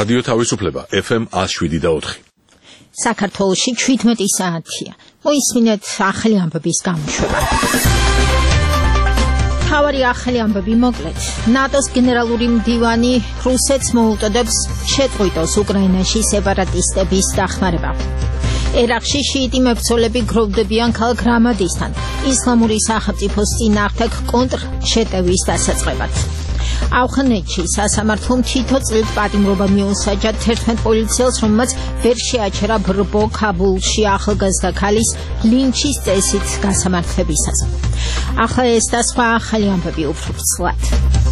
რადიო თავისუფლება FM 107.4. საქართველოში 17 საათია. მოისმინეთ ახალი ამბების გამოშვება. თავარი ახალი ამბები მოკლედ. ნატოს გენერალური მდივანი რუსეთს მოუწოდებს შეწყვიტოს უკრაინაში სეპარატისტების დახმარება. ერაყში შიიტი მებრძოლები გროვდებიან ქალაქ რამადისთან ისლამური სახელმწიფოს წინააღმდეგ კონტრშეტევის დასაწყებად. ავღანეთში სასამართლომ თითო წლით პატიმრობა მიუსაჯა 11 პოლიციელს, რომელმაც ვერ შეაჩერა ბრბო ქაბულში ახალგაზრდა ქალის ლინჩის წესით გასამართლებისას. ახლა ეს და სხვა ახალი ამბები უფრო ცვლად.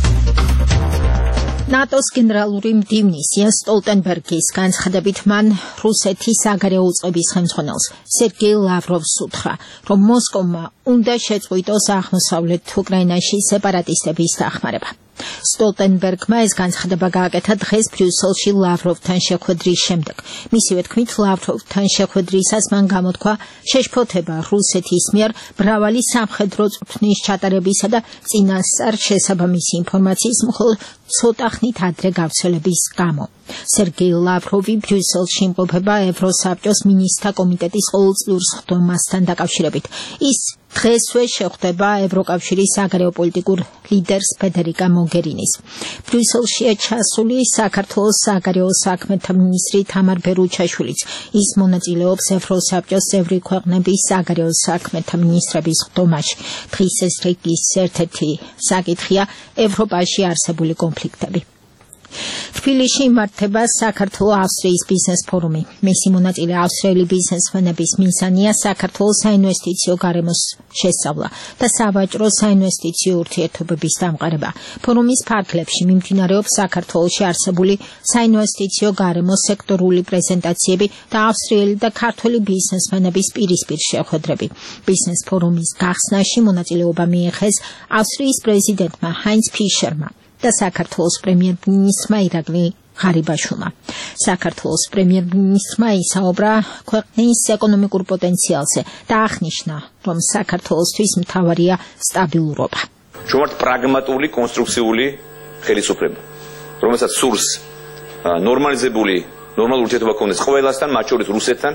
ნატოს გენერალური მდივნის იენს სტოლტენბერგის განცხადებით მან რუსეთის საგარეო უწყების ხელმძღვანელს სერგეი ლავროვს უთხრა, რომ მოსკოვმა უნდა შეწყვიტოს აღმოსავლეთ უკრაინაში სეპარატისტების დახმარება. სტოლტენბერგმა ეს განცხადება გააკეთა დღეს ბრიუსელში ლავროვთან შეხვედრის შემდეგ. მისივე თქმით, ლავროვთან შეხვედრისას მან გამოთქვა შეშფოთება რუსეთის მიერ მრავალი სამხედრო წვრთნის ჩატარებისა და წინასწარ შესაბამისი ინფორმაციის მხოლოდ ცოტა ხნით ადრე გავრცელების გამო. სერგეი ლავროვი ბრიუსელში იმყოფება ევროსაბჭოს მინისტრთა კომიტეტის ყოველწლიურ სხდომასთან დაკავშირებით. ის დღესვე შეხვდება ევროკავშირის საგარეო პოლიტიკურ ლიდერს ფედერიკა მოგერინის. ბრიუსელშია ჩასული საქართველოს საგარეო საქმეთა მინისტრი თამარ ბერუჩაშვილიც. ის მონაწილეობს ევროსაბჭოს წევრი ქვეყნების საგარეო საქმეთა მინისტრების სხდომაში. დღის ეს რიგის ერთ-ერთი საკითხია ევროპაში არსებული კონფლიქტები. თბილისში იმართება საქართველო-ავსტრიის ბიზნეს ფორუმი. მისი მონაწილე ავსტრიელი ბიზნესმენების მიზანია საქართველოს საინვესტიციო გარემოს შესწავლა და სავაჭრო საინვესტიციო ურთიერთობების დამყარება. ფორუმის ფარგლებში მიმდინარეობს საქართველოში არსებული საინვესტიციო გარემოს სექტორული პრეზენტაციები და ავსტრიელი და ქართველი ბიზნესმენების პირისპირ შეხვედრები. ბიზნეს ფორუმის გახსნაში მონაწილეობა მიიღეს ავსტრიის პრეზიდენტმა ჰაინც ფიშერმა და საქართველოს პრემიერ-მინისტრმა ირაკლი ღარიბაშვილმა. საქართველოს პრემიერ-მინისტრმა ისაუბრა ქვეყნის ეკონომიკურ პოტენციალზე და აღნიშნა, რომ საქართველოსთვის მთავარია სტაბილურობა. ჩვენ ვართ პრაგმატული, კონსტრუქციული ხელისუფლება, რომელსაც სურს ნორმალიზებული ურთიერთობა ქონდეს ყველასთან, მათ შორის რუსეთთან.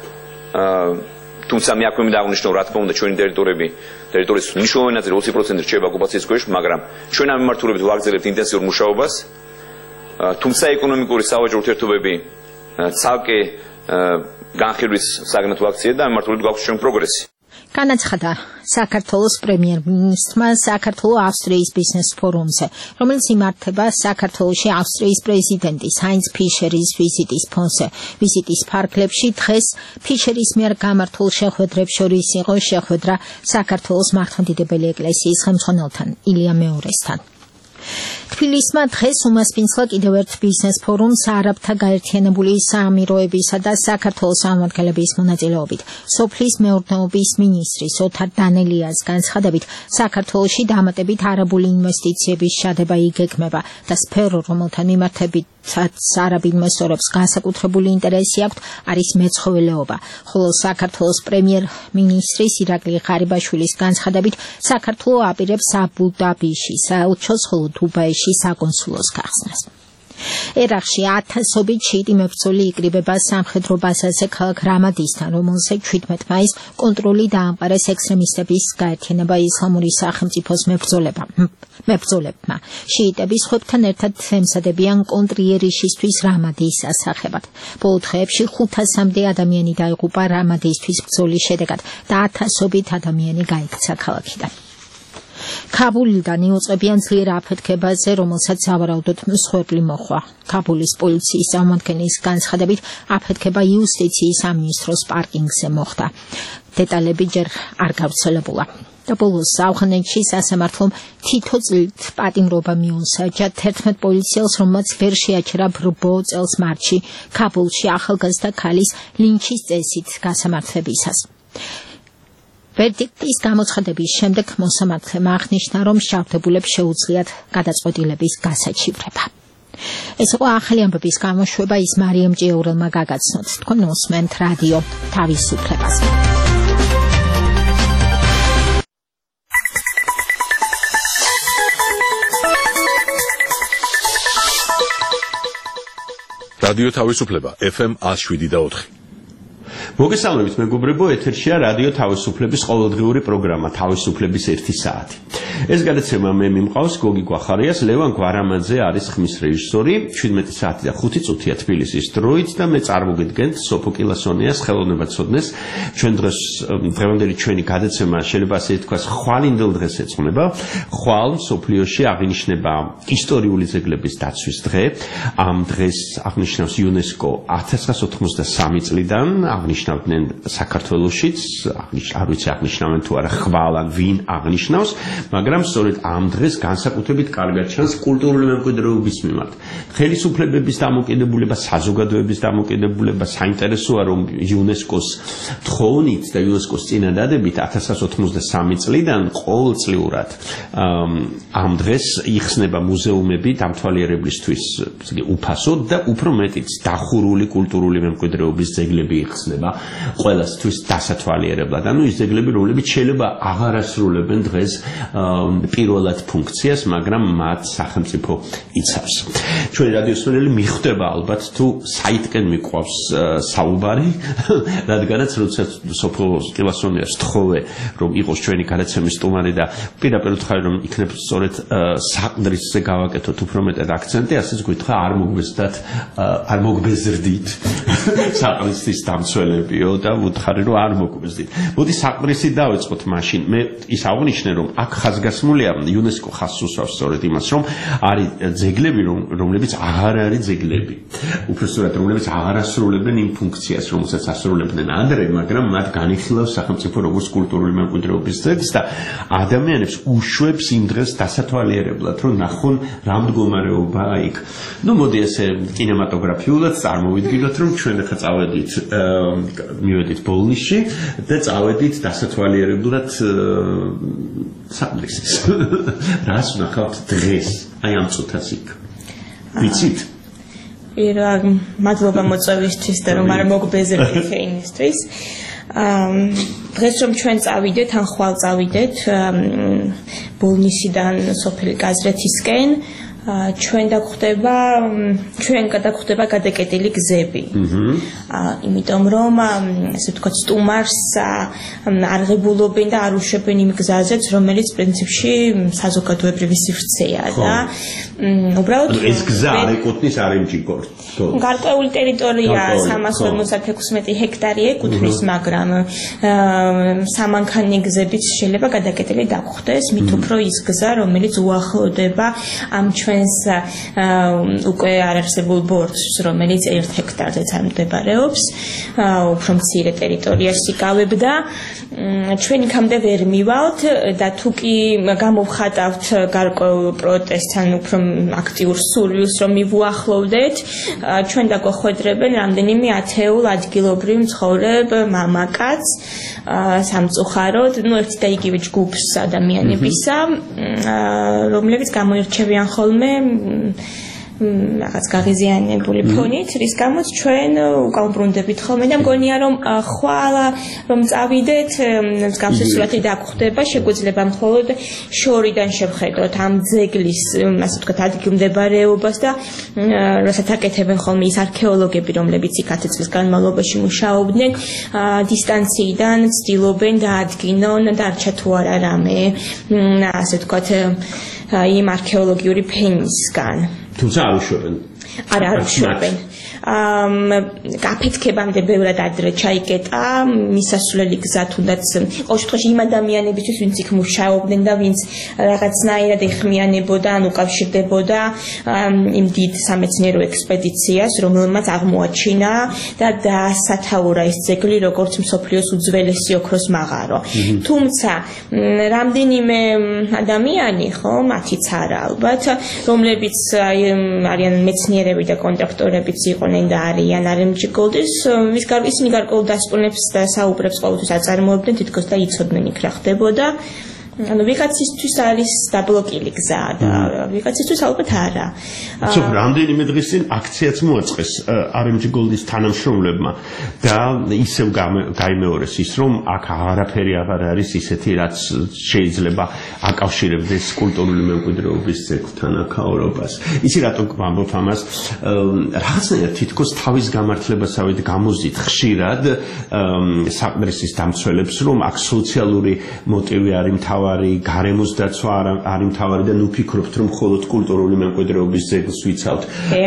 თუმცა მე აქვე მინდა აღნიშნო, რა თქმა უნდა, ჩვენი ტერიტორიის მნიშვნელოვანი ნაწილი 20% რჩება ოკუპაციის ქვეშ, მაგრამ ჩვენ ამ მიმართულებით ვაგრძელებთ ინტენსიურ მუშაობას. თუმცა ეკონომიკური სავაჭრო ურთიერთობები ცალკე განხილვის საგნად ვაქციე და ამ მიმართულებით გვაქვს ჩვენ პროგრესი. განაცხადა საქართველოს პრემიერ-მინისტრმა საქართველო-ავსტრიის ბიზნეს ფორუმზე, რომელიც იმართება საქართველოში ავსტრიის პრეზიდენტის ჰაინც ფიშერის ვიზიტის ფონზე. ვიზიტის ფარგლებში დღეს ფიშერის მიერ გამართულ შეხვედრებს შორის იყო შეხვედრა საქართველოს მართლმადიდებელი ეკლესიის ხელმძღვანელთან ილია მეორესთან. თბილისმა დღეს უმასპინძლა კიდევ ერთ ბიზნეს ფორუმს არაბთა გაერთიანებული საამიროებისა და საქართველოს წარმომადგენლების მონაწილეობით. სოფლის მეურნეობის მინისტრის ოთარ დანელიას განცხადებით, საქართველოში დამატებით არაბული ინვესტიციების ჩადება იგეგმება და სფერო, რომელთან მიმართებითაც არაბ ინვესტორებს განსაკუთრებული ინტერესი აქვთ, არის მეცხოველეობა. ხოლო საქართველოს პრემიერ-მინისტრის ირაკლი ღარიბაშვილის განცხადებით, საქართველო აპირებს აბუ-დაბიში საელჩოს, ხოლო დუბაიში საკონსულოს გახსნას. ერაყში ათასობით შიიტი მებრძოლი იკრიბება სამხედრო ბაზაზე ქალაქ რამადისთან, რომელზე 17 მაისს კონტროლი დაამყარეს ექსტრემისტების გაერთიანება ისლამური სახელმწიფოს მებრძოლებმა. შიიტები სხვებთან ერთად ემზადებიან კონტრიერიშისთვის რამადის ასახებად. ბოლო დღეებში 500-მდე ადამიანი დაიღუპა რამადისთვის ბრძოლის შედეგად და ათასობით ადამიანი გაიქცა ქალაქიდან. ქაბულიდან იუწყებიან ძლიერ აფეთქებაზე, რომელსაც სავარაუდოდ მსხვერპლი მოჰყვა. ქაბულის პოლიციის წარმომადგენლის განცხადებით, აფეთქება იუსტიციის სამინისტროს პარკინგზე მოხდა. დეტალები ჯერ არ გავრცელებულა. და ბოლოს ავღანეთში სასამართლომ თითო წლით პატიმრობა მიუსაჯა 11 პოლიციელს, რომელმაც ვერ შეაჩერა ბრბო წელს მარტში ქაბულში ახალგაზრდა ქალის ლინჩის წესით გასამართლებისას. ვერდიქტის გამოცხადების შემდეგ მოსამართლემ აღნიშნა, რომ შავდებულებს შეუძლიათ გადაწყვეტილების გასაჩივრება. ეს იყო ახალი ამბების გამოშვება, ის მარიამ ჭიაურელმა გაგაცნოთ. თქვენ მოსმენთ რადიო თავისუფლებას. რადიო თავისუფლება FM 107.4. მოგესალმებით მეგობრებო, ეთერშია რადიო თავისუფლების ყოველდღიური პროგრამა თავისუფლების 1 საათი. ეს გადაცემა მე მიმყავს გოგი გვახარიას, ლევან გვარამაძე არის ხმის რეჟისორი. 17 საათი და 5 წუთია თბილისის დროით და მე წარმოგიდგენთ სოფო კილასონიას ხელოვნებაცოდნეს. ჩვენ დღევანდელი ჩვენი გადაცემა შეიძლება ასე თქვას ხვალინდელ დღეს ეძღვნება. ხვალ მსოფლიოში აღინიშნება ისტორიული ძეგლების დაცვის დღე. ამ დღეს აღნიშნავს იუნესკო 1993 წლიდან აღნიშნავდნენ საქართველოშიც, არ ვიცი აღნიშნავენ თუ არა ხვალ ან ვინ აღნიშნავს, მაგრამ სწორედ ამ დღეს განსაკუთრებით კარგად ჩანს კულტურული მემკვიდრეობის მიმართ. ხელისუფლებების დამოკიდებულება, საზოგადოების დამოკიდებულება, საინტერესოა რომ იუნესკოს თხოვნით და იუნესკოს წინადადებით 1993 წლიდან ყოველწლიურად ამ დღეს იხსნება მუზეუმები დამთვალიერებლისთვის უფასოდ და უფრო მეტიც დახურული კულტურული მემკვიდრეობის ძეგლები იხსნება ყველასთვის დასათვალიერებლად. ანუ ის ძეგლები, რომლებიც შეიძლება აღარ ასრულებენ დღეს პირველად ფუნქციას, მაგრამ მათ სახელმწიფო იცავს. ჩვენი რადიოსმენელი მიხვდება ალბათ თუ საითკენ მიყვავს საუბარი, რადგანაც როცა სოფო კილასონიას თხოვე რომ იყოს ჩვენი გადაცემის სტუმარი და პირდაპირ ვთქვი რომ იქნებ სწორედ საყდრისზე გავაკეთოთ უფრო მეტად აქცენტი, ასეც გითხრა არ მოგბეზრდით საყდრის დამცველებიო და ვუთხარი რომ არ მოგბეზრდით. მოდი საყდრისი დავიწყოთ მაშინ. მე ის აღნიშნე რომ აქ ხაზგასმულია იუნესკო ხაზს უსვავს სწორედ იმას რომ არის ძეგლები რომლებიც აღარ არის ძეგლები. უბრალოდ რომლებიც აღარ ასრულებენ იმ ფუნქციას რომელსაც ასრულებდნენ ადრე, მაგრამ მათ განიხილავს სახელმწიფო როგორც კულტურული მემკვიდრეობის ძეგლს და ადამიანებს უშვებს იმ დღეს დასათვალიერებლად რომ ნახონ რა მდგომარეობაა იქ. ნუ მოდი ესე კინემატოგრაფიულად წარმოვიდგინოთ რომ ჩვენ ახლა წავედით მივედით ბოლნისში და წავედით დასათვალიერებლად საყდრისის. რას ვნახავთ დღეს? აი ამ წუთას იქ. ვიცით? მადლობა მოწვევისთვის და რომ არ მოგბეზრდით ეინისთვის. დღეს რომ ჩვენ წავიდეთ, ან ხვალ წავიდეთ ბოლნისიდან სოფელი გაზრეთისკენ, ჩვენ გადაგხვდება გადაკეტილი გზები. იმიტომ რომ ასე ვთქვათ სტუმარს არღებულობენ და არ უშვებენ იმ გზაზეც, რომელიც პრინციპში საზოგადოებრივი სივრცეა და უბრალოდ ეს გზა არ ეკუთვნის არემჭიკორს. გარკვეული ტერიტორია 356 ჰექტარი ეკუთვნის, მაგრამ სამანქანი გზებით შეიძლება გადაკეტილი დაგხვდეს, მით უფრო ის გზა, რომელიც უახლოვდება ამ ჩვენს უკვე არარსებულ ბორცვს, რომელიც 1 ჰექტარზე წარმმდებარეობს, უფრო მცირე ტერიტორიაში იკავებდა. ჩვენ იქამდე ვერ მივალთ და თუ კი გამოვხატავთ გარკვეულ პროტესტს ან უფრო აქტიურ სურვილს რომ მივუახლოვდეთ, ჩვენ დაგვახვედრებენ რამდენიმე ათეულ ადგილობრივ მცხოვრებ მამაკაცს სამწუხაროდ, ერთი და იგივე ჯგუფს ადამიანებისა, რომლებიც გამოირჩევიან ხოლმე რაღაც გაღიზიანებული ფონით, რის გამოც ჩვენ უკავბრუნდებით ხოლმე და მგონია რომ ხვალა რომ წავიდეთ, მსგავსი სურათი დაგხვდება, შეგვიძლია მხოლოდ შორიდან შევხედოთ ამ ძეგლის, ასე ვთქვათ, ადგილმდებარეობას და რასაც აკეთებენ ხოლმე ის არქეოლოგები, რომლებიც იქ 10 წლის განმავლობაში მუშაობდნენ, დისტანციიდან ცდილობენ დაადგინონ დარჩა თუ არა რამე, ასე ვთქვათ, იმ არქეოლოგიური ფენისგან. თუმცა არ უშვებენ. არ უშვებენ. გაფეთქებამდე ბევრად ადრე ჩაიკეტა მისასვლელი გზა, თუნდაც ყოველ შემთხვევაში იმ ადამიანებისთვის, ვინც იქ მუშაობდნენ და ვინც რაღაცნაირად ეხმიანებოდა ან უკავშირდებოდა იმ დიდ სამეცნიერო ექსპედიციას, რომელმაც აღმოაჩინა და დაასათაურა ეს ძეგლი როგორც მსოფლიოს უძველესი ოქროს მაღარო. თუმცა რამდენიმე ადამიანი, ხო, მათიც არა ალბათ, რომლებიც არიან მეცნიერები და კონტრაქტორებიც იყვნენ და არიან არემჭიკოლდის, ისინი გარკვეულ დასკვნებს და საუბრებს ყოველთვის აწარმოებდნენ, თითქოს და იცოდნენ იქ რა ხდებოდა. ანუ ვიღაცისთვის არის დაბლოკილი გზა და ვიღაცისთვის ალბათ არა. ხო, რამდენიმე დღის წინ აქციაც მოაწყეს RMG Gold-ის თანამშრომლებმა და ისევ გაიმეორეს ის, რომ აქ არაფერი აღარ არის ისეთი, რაც შეიძლება აკავშირებდეს კულტურული მემკვიდრეობის ძეგლთან აქაურობას. ისი რატომ გვამბობ ამას? რაღაცნაირად თითქოს თავის გამართლებასავით გამოზით ხშირად საკმრისის დამცველებს, რომ აქ სოციალური მოტივი არის მთავარი, გარემოს დაცვა არის მთავარი და ნუ ფიქრობთ, რომ მხოლოდ კულტურული მემკვიდრეობის ძეგლს ვიცავთ.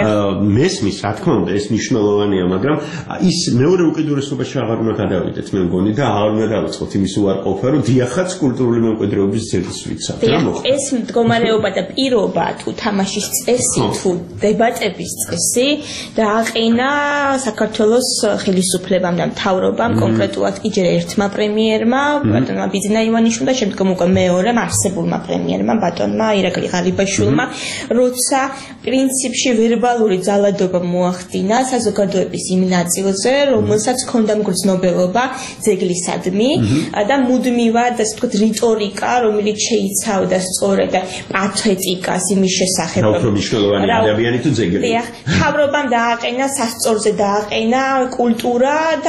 მესმის, რა თქმა უნდა, ეს მნიშვნელოვანია, მაგრამ ის მეორე უკიდურესობაში აღარ უნდა გადავიდეთ, მე მგონი და აღარ უნდა დავიწყოთ იმის უარყოფა, რომ დიახაც კულტურული მემკვიდრეობის ძეგლს ვიცავთ. რა მოხდა? ეს მდგომარეობა და პირობა თუ თამაშის წესი, თუ დებატების წესი დააყენა საქართველოს ხელისუფლებამ და მთავრობამ, კონკრეტულად კი ჯერ ერთმა პრემიერმა, ბატონმა ბიძინა ივანიშვილმა და შემდგომ უკვე მეორემ არსებულმა პრემიერმა, ბატონმა ირაკლი ღალიბაშვილმა, როცა პრინციპში ვერბალური ძალადობა მოახდინა საზოგადოების იმ ნაწილზე, რომელსაც ჰქონდა მგრძნობელობა ძეგლისადმი და მუდმივად, ასე ვთქვათ, რიტორიკა, რომელიც შეიცავდა სწორედ პათეტიკას იმის შესახებ, რომ მნიშვნელოვანი ადამიანი თუ ძეგლი. დიახ, მთავრობამ დააყენა სასწორზე დააყენა კულტურა და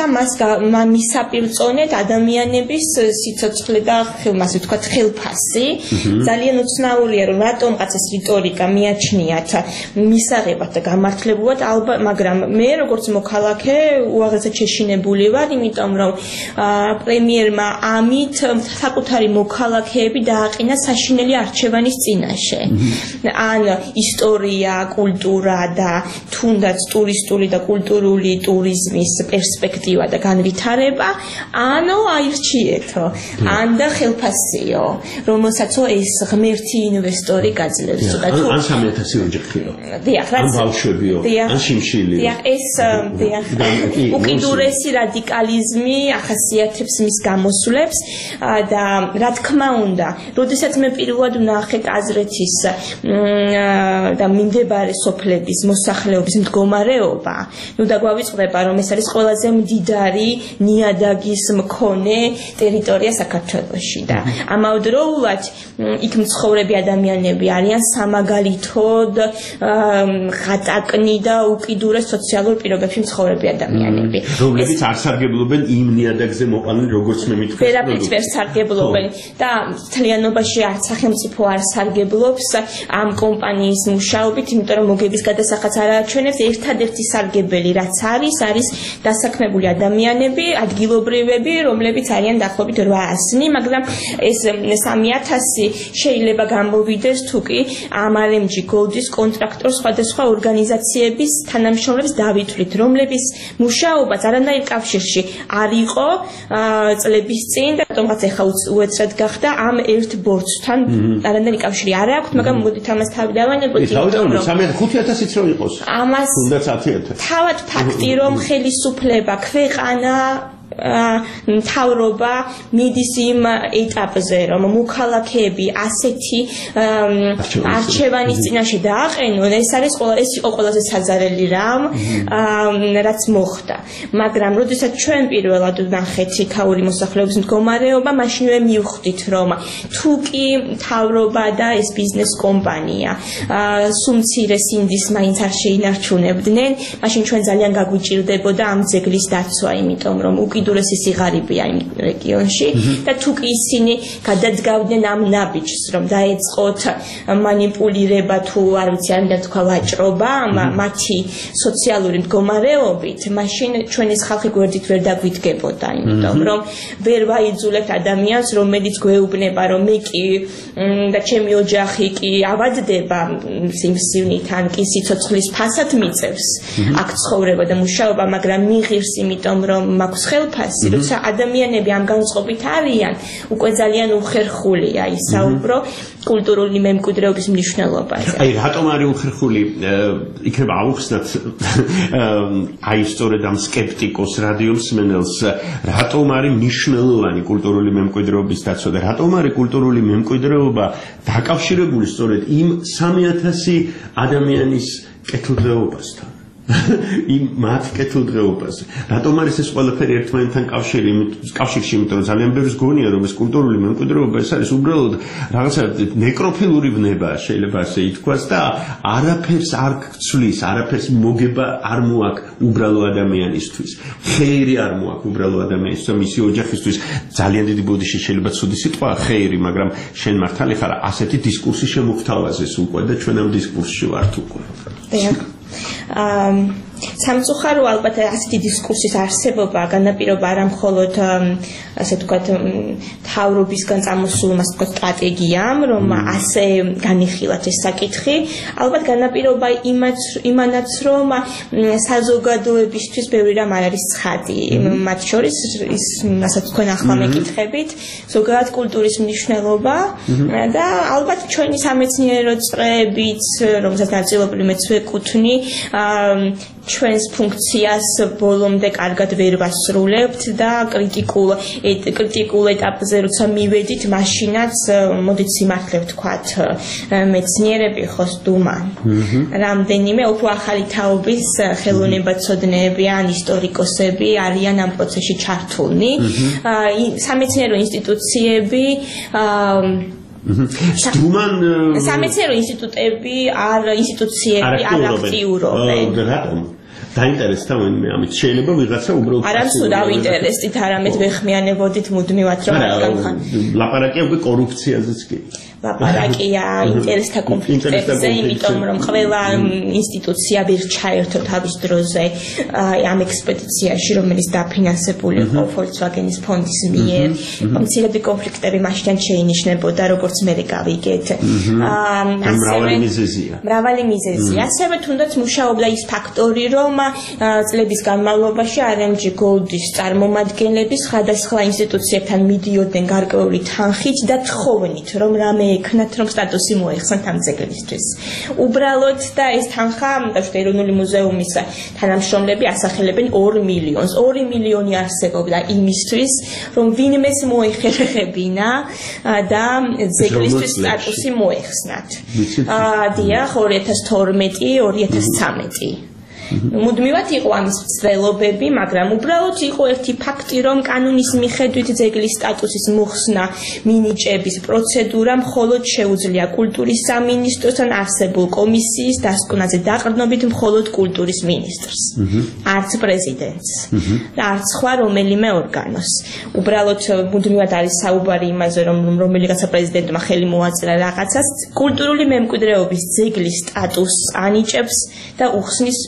მის საპირწონედ ადამიანების სიცოცხლე და ასე ვთქვათ, ხელფასი. ძალიან უცნაურია, რომ რატომღაც ეს რიტორიკა მიაჩნიათ მისაღებად და გამართლებულად, მაგრამ მე როგორც მოქალაქე უაღრესად შეშინებული ვარ, იმიტომ რომ პრემიერმა ამით საკუთარი მოქალაქეები დააყენა საშინელი არჩევანის წინაშე. ან ისტორია, კულტურა და თუნდაც ტურისტული და კულტურული ტურიზმის პერსპექტივა და განვითარება, ანუ აირჩიეთო, ან და ხელფასიო, რომელსაცო ეს ღმერთი ინვესტორი გაძლევს. ან 3,000 ოჯახიო. დიახ, ან ბავშვებიო, ან შიმშილიო. დიახ, ეს უკიდურესი რადიკალიზმი ახასიათებს მის გამოსვლებს და რა თქმა უნდა, როდესაც მე პირველად ვნახე აზრეთის და მიმდებარე სოფლების მოსახლეობის მდგომარეობა, ნუ დაგვავიწყდება, რომ ეს არის ყველაზე მდიდარი ნიადაგის მქონე ტერიტორია საქართველოში და ამავდროულად იქ მცხოვრები ადამიანები არიან სამაგალითოდ ღატაკნი და უკიდურეს სოციალურ პირობებში მცხოვრები ადამიანები. რომლებიც არ სარგებლობენ იმ ნიადაგზე მოყვანილ, როგორც მე მითხრა. ვერაფრით ვერ სარგებლობენ და მთლიანობაში არც სახელმწიფო არ სარგებლობს ამ კომპანიის მუშაობით, იმიტომ რომ მოგების გადასახადს არ აჩვენებს. ერთადერთი სარგებელი რაც არის დასაქმებული ადამიანები, ადგილობრივები, რომლებიც არიან დაახლოებით 800, მაგრამ ეს 3,000 შეიძლება გამოვიდეს თუ კი ამ RMG Gold-ის კონტრაქტორ სხვადასხვა ორგანიზაციების თანამშრომლებს დავითვლით, რომლების მუშაობაც არანაირ კავშირში არ იყო წლების წინ და თუმცა ეხლა უეცრად გახდა ამ ერთ ბორცვთან არანაირი კავშირი არ აქვს, მაგრამ მოდით ამას თავი დავანებოთ. თავიდან 5,000-იც რო იყოს. ამას თუნდაც 10,000. თავად ფაქტი, რომ ხელისუფლება, ქვეყანა მთავრობა მიდის იმ ეტაპზე, რომ მოქალაქეები ასეთი არჩევანის წინაშე დააყენონ, ეს იყო ყველაზე საზარელი რამ, რაც მოხდა. მაგრამ როდესაც ჩვენ პირველად ვნახეთ იქაური მოსახლეობის მდგომარეობა, მაშინვე მივხვდით, რომ თუ კი მთავრობა და ეს ბიზნეს კომპანია სუმცირე სინდის მაინც არ შეინარჩუნებდნენ, მაშინ ჩვენ ძალიან გაგვიჭირდებოდა ამ ძეგლის დაცვა, იმიტომ რომ უკიდურესი სიღარიბეა იმ რეგიონში და თუ კი ისინი გადადგავდნენ ამ ნაბიჯს, რომ დაეწყოთ მანიპულირება თუ არ ვიცი არ მინდა თქვა ვაჭრობა მათი სოციალური მდგომარეობით, მაშინ ჩვენ ეს ხალხი გვერდით ვერ დაგვიდგებოდა, იმიტომ რომ ვერ ვაიძულებთ ადამიანს, რომელიც გვეუბნება, რომ მე კი და ჩემი ოჯახი კი ავადდება სიმსივნით ან კი სიცოცხლის ფასად მიწევს აქ ცხოვრება და მუშაობა, მაგრამ მიღირს, იმიტომ რომ მაქვს ხელფასი, როცა ადამიანები ამ განწყობით არიან, უკვე ძალიან უხერხულია ისაუბრო კულტურული მემკვიდრეობის მნიშვნელობაზე. აი, რატომ არის უხერხული? იქნება აუხსნათ აი სწორედ ამ სკეპტიკოს რადიომსმენელს, რატომ არის მნიშვნელოვანი კულტურული მემკვიდრეობის დაცვა და რატომ არის კულტურული მემკვიდრეობა დაკავშირებული სწორედ იმ 3,000 ადამიანის კეთილდღეობასთან? იმ მათ კეთილდღეობაზე. რატომ არის ეს ყველაფერი ერთმანეთთან კავშირში, იმიტომ რომ ძალიან ბევრს გონია რომ ეს კულტურული მემკვიდრეობა ეს არის უბრალოდ რაღაცა ნეკროფილური ვნება, შეიძლება ასე ითქვას და არაფერს არ გცვლის, არაფერს მოგება არ მოაქვს უბრალო ადამიანისთვის. ხეირი არ მოაქვს უბრალო ადამიანისთვის, მისი ოჯახისთვის. ძალიან დიდი ბოდიში შეიძლება ცუდი სიტყვა ხეირი, მაგრამ შენ მართალი ხარ, ასეთი დისკურსი შემოგთავაზეს უკვე და ჩვენ ამ დისკურსში ვართ უკვე. სამწუხარო ალბათ ასეთი დისკურსის არსებობა განაპირობა არა მხოლოდ ასე ვთქვათ თავრობისგან წამოსულ ასე ვთქვათ სტრატეგიამ რომ ასე განიხილათ ეს საკითხი ალბათ განაპირობა იმანაც რომ საზოგადოებისთვის ბევრი რამ არ არის ცხადი მათ შორის ის ასე თქვენ ახლა მეკითხებით ზოგადად კულტურის მნიშვნელობა და ალბათ ჩვენი სამეცნიერო წრეებიც რომელსაც ნაწილობრივ მეც ვეკუთვნი ჩვენს ფუნქციას ბოლომდე კარგად ვერ ვასრულებთ და კრიტიკულ ეტაპზე როცა მივედით, მაშინაც მოდით სიმართლე ვთქვათ, მეცნიერები ხო სტუმა. რამდენიმე უფრო ახალი თაობის ხელოვნებაცოდნეები ან ისტორიკოსები არიან ამ პროცესში ჩართულნი. სამეცნიერო ინსტიტუციები სამეცნიერო ინსტიტუტები ინსტიტუციები არ აქტიურობენ. რატომ? დაინტერესდა მე ამით შეიძლება ვიღაცა უბრალოდ არამსუ დავინტერესდით არამედ ვეხმიანებოდით მუდმივად რომ რადგან ხან ლაპარაკია უკვე კორუფციაზეც კი ლაპარაკია ინტერესთა კონფლიქტებზე იმიტომ რომ ყველა ინსტიტუცია ვერ ჩაერთო თავის დროზე ამ ექსპედიციაში რომელიც დაფინანსებული იყო Volkswagen-ის ფონდის მიერ მცირედი კონფლიქტები მაშინ შეინიშნებოდა როგორც მე გავიგეთ მრავალი მიზეზია ასევე თუნდაც მუშაობდა ის ფაქტორი რომ წლების განმავლობაში RMG Gold-ის წარმომადგენლები სხვადასხვა ინსტიტუციებთან მიდიოდნენ გარკვეული თანხით და თხოვნით რომ რამე ეკნათ რომ სტატუსი მოეხსნათ ამ ძეგლისთვის. უბრალოდ და ეს თანხა დაუშვათ ეროვნული მუზეუმის თანამშრომლები ასახელებენ 2 მილიონს. 2 მილიონი არსებობდა იმისთვის რომ ვინმეს მოეხერხებინა და ძეგლისთვის სტატუსი მოეხსნათ. დიახ 2012-2013 მუდმივად იყო ამის ცდილობები, მაგრამ უბრალოდ იყო ერთი ფაქტი, რომ კანონის მიხედვით ძეგლის სტატუსის მოხსნა მინიჭების პროცედურა მხოლოდ შეუძლია კულტურის სამინისტროსთან არსებულ კომისიის დასკვნაზე დაყრდნობით მხოლოდ კულტურის მინისტრს, არც პრეზიდენტს და არც სხვა რომელიმე ორგანოს. უბრალოდ მუდმივად არის საუბარი იმაზე, რომ რომელიღაცა პრეზიდენტმა ხელი მოაწერა რაღაცას, კულტურული მემკვიდრეობის ძეგლის სტატუსს ანიჭებს და უხსნის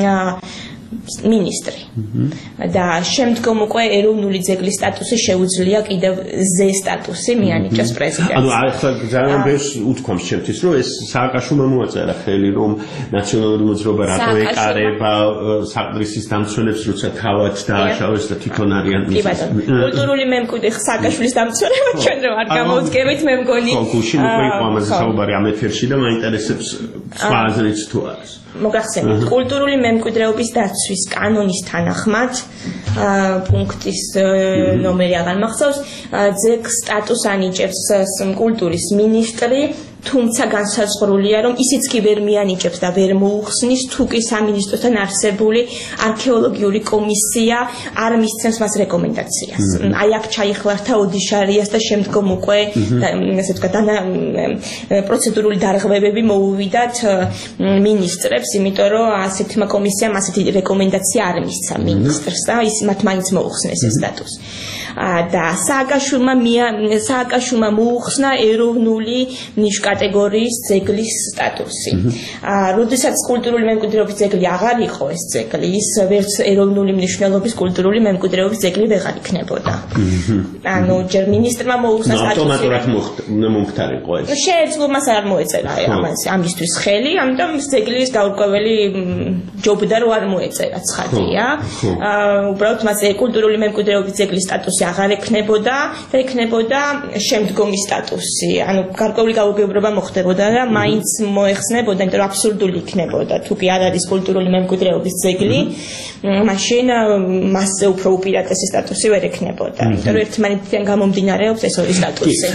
მინისტრი და შემდგომ უკვე ეროვნული ძეგლის სტატუსი შეუძლია კიდევ ზე სტატუსი მიანიჭოს პრეზიდენტს. ანუ ახლა ძალიან ბევრს უთქვამს ჩემთვის რომ ეს სააკაშვილმა მოაწერა ხელი რომ ნაციონალური მოძრაობა რატო ეკარება საყდრისის დამცველებს როცა თავად დააშავეს და თვითონ არიან კი ბატონო კულტურული მემკვიდრე სააკაშვილის დამცველება ჩვენ რომ არ გამოვდგებით მე მგონი გუშინ უკვე იყო ამაზე საუბარი ამ ეთერში და მაინტერესებს სხვა აზრიც თუ არის. მოგახსენებთ კულტურული მემკვიდრეობის დაცვის კანონის თანახმად პუნქტის ნომერი აღარ მახსოვს ძეგლს სტატუსს ანიჭებს კულტურის მინისტრი თუმცა განსაზღვრულია რომ ისიც კი ვერ მიანიჭებს და ვერ მოუხსნის თუ კი სამინისტროსთან არსებული არქეოლოგიური კომისია არ მისცემს მას რეკომენდაციას. აი აქ ჩაიხლართა ოდიშარიას და შემდგომ უკვე ასე ვთქვათ პროცედურული დარღვევები მოუვიდათ მინისტრებს, იმიტომ რომ ასეთმა კომისიამ ასეთი რეკომენდაცია არ მისცა მინისტრს და ის მათ მაინც მოუხსნეს ეს სტატუსი. და სააკაშვილმა მოუხსნა ეროვნული კატეგორიის ძეგლის სტატუსი. როდესაც კულტურული მემკვიდრეობის ძეგლი აღარ იყო ეს ძეგლი, ის ვერც ეროვნული მნიშვნელობის კულტურული მემკვიდრეობის ძეგლი ვეღარ იქნებოდა. ანუ ჯერ მინისტრმა მოუხსნა სტატუსი. ავტომატურად მომხდარიყო ეს. შეეძლო მას არ მოეწერა ამისთვის ხელი, ამიტომ ძეგლის დაურკვეველი ჯობდა რომ არ მოეწერა ცხადია. უბრალოდ მას კულტურული მემკვიდრეობის ძეგლის სტატუსი აღარ ექნებოდა და ექნებოდა შემდგომი სტატუსი. ანუ გარკვეული გაუგებრობა მემკვიდრეობა მოხდებოდა და მაინც მოეხსნებოდა, იმიტომ რომ აბსურდული იქნებოდა თუ კი არ არის კულტურული მემკვიდრეობის ძეგლი, მაშინ მასზე უფრო უპირატესი სტატუსი ვერ ექნებოდა. იმიტომ რომ ერთმანეთიდან გამომდინარეობს ეს ორი სტატუსი.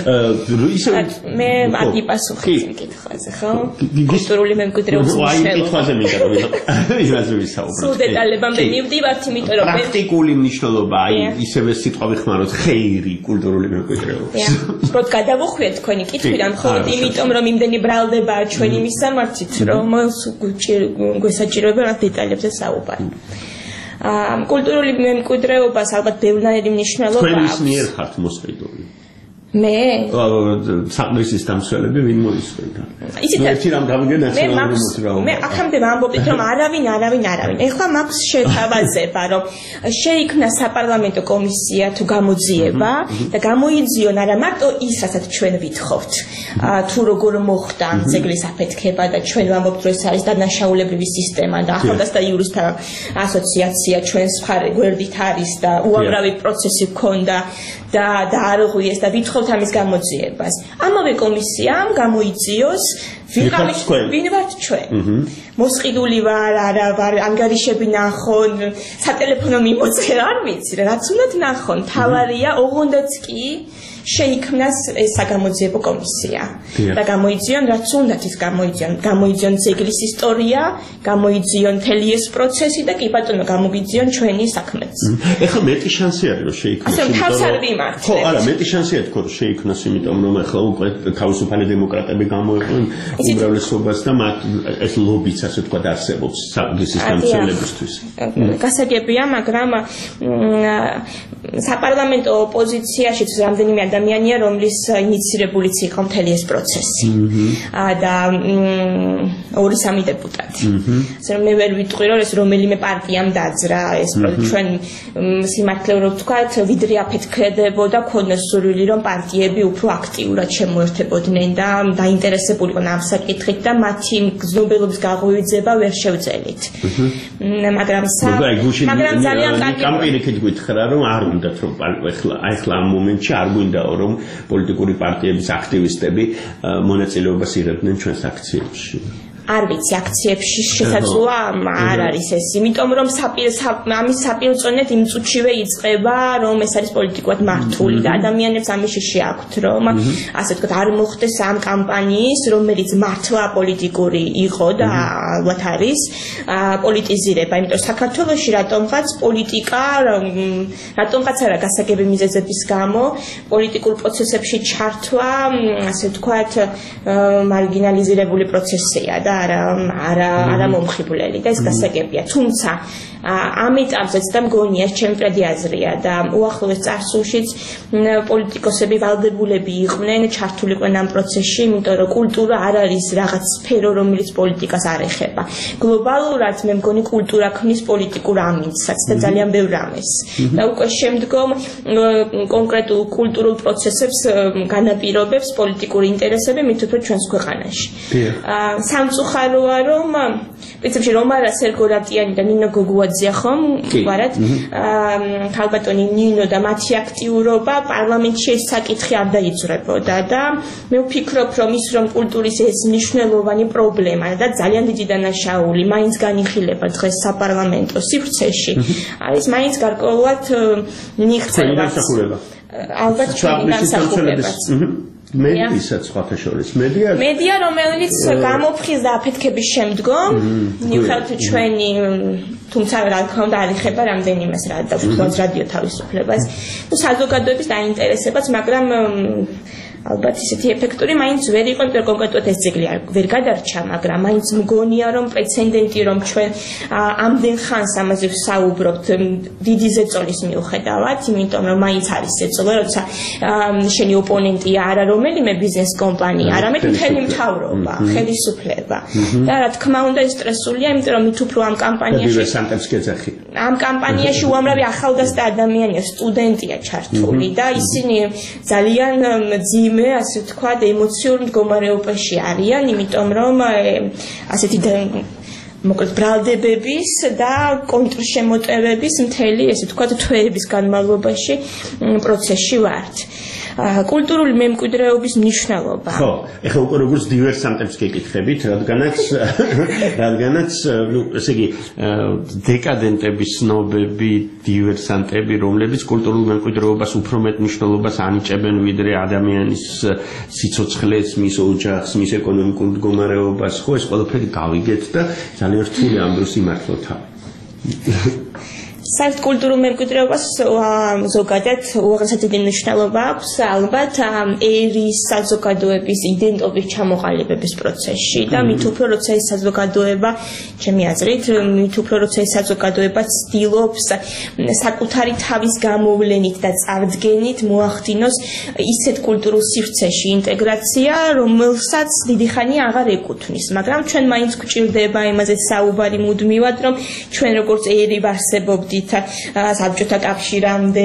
მე არ გიპასუხებ იმ კითხვაზე, ხო? კულტურული მემკვიდრეობის კითხვაზე მინდა რომ იმაზე ვისაუბროთ. სულ დეტალებამდე მივდივართ, იმიტომ რომ პრაქტიკული მნიშვნელობა, აი ისევე სიტყვა ვიხმაროთ, ხეირი კულტურული მემკვიდრეობის. უბრალოდ გადავუხვიეთ თქვენი კითხვიდან, მხოლოდ იმიტომ რომ იმდენი ბრალდებაა ჩვენი მისამართით, რომ გვესაჭიროება რა დეტალებზე საუბარი. კულტურული მემკვიდრეობას ალბათ ბევრნაირი მნიშვნელობა აქვს. თქვენ ის მიერ ხართ მოსყიდული. მე საყდრისის დამცველები ვინ მოისმენდა? ერთი რამ გავიგე ნაციონალური მოძრაობა. მე აქამდე ვამბობთ რომ არავინ. ეხლა მაქვს შეთავაზება რომ შეიქმნა საპარლამენტო კომისია თუ გამოძიება და გამოიძიონ არა მარტო ის რასაც ჩვენ ვითხოვთ თუ როგორ მოხდა ძეგლის აფეთქება და ჩვენ ვამბობთ რომ ეს არის დანაშაულებრივი სისტემა და ახალგაზრდა იურისტთა ასოციაცია ჩვენს გვერდით არის და უამრავი პროცესი ჰქონდა და დაარღვიეს და ვითხოვთ ამის გამოძიებას. ამავე კომისიამ გამოიძიოს ვინ ვართ ჩვენ? მოსყიდული ვარ, არა ვარ, ანგარიშები ნახონ, სატელეფონო მიმოწერა არ ვიცი, რაც უნდათ ნახონ. თავარია ოღონდაც კი შეიქმნას ეს საგამოძიებო კომისია და გამოიძიონ რაც უნდათ ის გამოიძიონ ძეგლის ისტორია, გამოიძიონ მთელი ეს პროცესი და კი ბატონო გამოგიძიონ ჩვენი საქმეც. ეხლა მეტი შანსი არის რომ შეიქმნას. ასე თავს არ ვიმართლებ. ხო, არა, მეტი შანსი არის რომ შეიქმნას, იმიტომ რომ ეხლა უკვე თავისუფალი დემოკრატები გამოიყვნენ უმრავლესობას და მათ ეს ლობიც ასე ვთქვათ არსებობს საყდრისის დამცველებისთვის. გასაგებია, მაგრამ საპარლამენტო ოპოზიციაშიც რამდენიმე ადამიანია, რომლის ინიცირებულიც იყო მთელი ეს პროცესი. და 2-3 დეპუტატი. ასე რომ მე ვერ ვიტყვი რომ ეს რომელიმე პარტიამ დაძრა ეს ჩვენ სიმართლე რომ ვთქვათ, ვიდრე აფეთქებოდა ქონდეს სურვილი რომ პარტიები უფრო აქტიურად შემოერთებოდნენ და დაინტერესებულიყვნენ ამ საკითხით და მათი გზნობელობის გაღვივება ვერ შევძელით. მაგრამ ძალიან კარგი კამპანიით გითხრა რომ არ უნდათ რომ ახლა ამ მომენტში არ გვინდა რომ პოლიტიკური პარტიების აქტივისტები მონაწილეობას იღებდნენ ჩვენს აქციებში. არ ვიცი აქციებში შესაძლოა არ არის ეს, იმიტომ რომ ამის საპირწონედ იმ წუთშივე იწყება რომ ეს არის პოლიტიკურად მართული და ადამიანებს ამის შიში აქვთ რომ ასე ვთქვათ არ მოხდეს ამ კამპანიის რომელიც მართლა პოლიტიკური იყო და ალბათ არის პოლიტიზირება, იმიტომ რომ საქართველოში რატომღაც პოლიტიკა რატომღაც არა გასაგები მიზეზების გამო პოლიტიკურ პროცესებში ჩართვა ასე ვთქვათ მარგინალიზირებული პროცესია და არა მომხიბვლელი და ეს გასაგებია. თუმცა ამ ეტაპზეც და მგონია ჩემი პრედი აზრია და უახლოეს წარსულშიც პოლიტიკოსები ვალდებულები იყვნენ ჩართულიყვნენ ამ პროცესში, იმიტომ რომ კულტურა არ არის რაღაც სფერო, რომელიც პოლიტიკას არ ეხება. გლობალურად მე მგონი კულტურა ქმნის პოლიტიკურ ამინდსაც და ძალიან ბევრ რამეს. და უკვე შემდგომ კონკრეტულ კულტურულ პროცესებს განაპირობებს პოლიტიკური ინტერესები მით უფრო ჩვენს ქვეყანაში. სამწუხაროა რომ პრინციპში რომარა სერგორატიანი და ნინო გოგუაძე ხომ ვარად ქალბატონი ნინო და მათი აქტიურობა პარლამენტში ეს საკითხი არ დაიძრებოდა და მე ვფიქრობ რომ ის რომ კულტურის ეს მნიშვნელოვანი პრობლემა და ძალიან დიდი დანაშაული მაინც განიხილება დღეს საპარლამენტო სივრცეში არის მაინც გარკვეულად ნიღწევა ალბათ ჩვენი განსახურებაც მედიასაც სხვათა შორის მედია რომელიც გამოფხიზდა აფეთქების შემდგომ მიუხედავად ჩვენი თუმცა რა თქმა უნდა არ ეხება რამდენიმეს რადიო თავისუფლებას თუ საზოგადოების დაინტერესებას, მაგრამ ალბათ ისეთი ეფექტური მაინც ვერ იყო, იმიტომ რომ კონკრეტულად ეს ძეგლი ვერ გადარჩა, მაგრამ მაინც მგონია რომ პრეცედენტი რომ ჩვენ ამდენ ხანს ამაზე ვსაუბრობთ დიდი ზეწოლის მიუხედავად, იმიტომ რომ მაინც არის ზეწოლა, როცა შენი ოპონენტი არა რომელიმე ბიზნეს კომპანია, არამედ მთელი მთავრობა, ხელისუფლება. და რა თქმა უნდა ეს სტრესულია, იმიტომ რომ მით უფრო ამ კამპანიაში უამრავი ახალგაზრდა ადამიანია, სტუდენტია ჩართული და ისინი ძალიან მე ასე ვთქვათ ემოციურ მდგომარეობაში არიან, იმიტომ რომ ასეთი მოკლედ ბრალდებების და კონტრშემოტევების მთელი ესე ვთქვათ თვეების განმავლობაში პროცესში ვართ. კულტურული მემკვიდრეობის მნიშვნელობა. ხო, ეხლა უკვე როგორც დივერსანტებს გეკითხებით, რადგანაც ესე იგი დეკადენტების ცნობები, დივერსანტები, რომლებიც კულტურულ მემკვიდრეობას უფრო მეტ მნიშვნელობას ანიჭებენ ვიდრე ადამიანის სიცოცხლეს, მის ოჯახს, მის ეკონომიკურ მდგომარეობას, ხო, ეს ყველაფერი გავიგეთ და ძალიან რთული ამ დროს იმართოთ. საერთოდ კულტურულ მემკვიდრეობას ზოგადად უაღრესად დიდი მნიშვნელობა აქვს ალბათ ერის საზოგადოების იდენტობის ჩამოყალიბების პროცესში და მით უფრო როცა ეს საზოგადოება ჩემი აზრით მით უფრო როცა ეს საზოგადოება ცდილობს საკუთარი თავის გამოვლენით და წარდგენით მოახდინოს ისეთ კულტურულ სივრცეში ინტეგრაცია რომელსაც დიდი ხანი აღარ ეკუთვნის მაგრამ ჩვენ მაინც გვჭირდება იმაზე საუბარი მუდმივად რომ ჩვენ როგორც ერი ვარსებობთ საბჭოთა კავშირამდე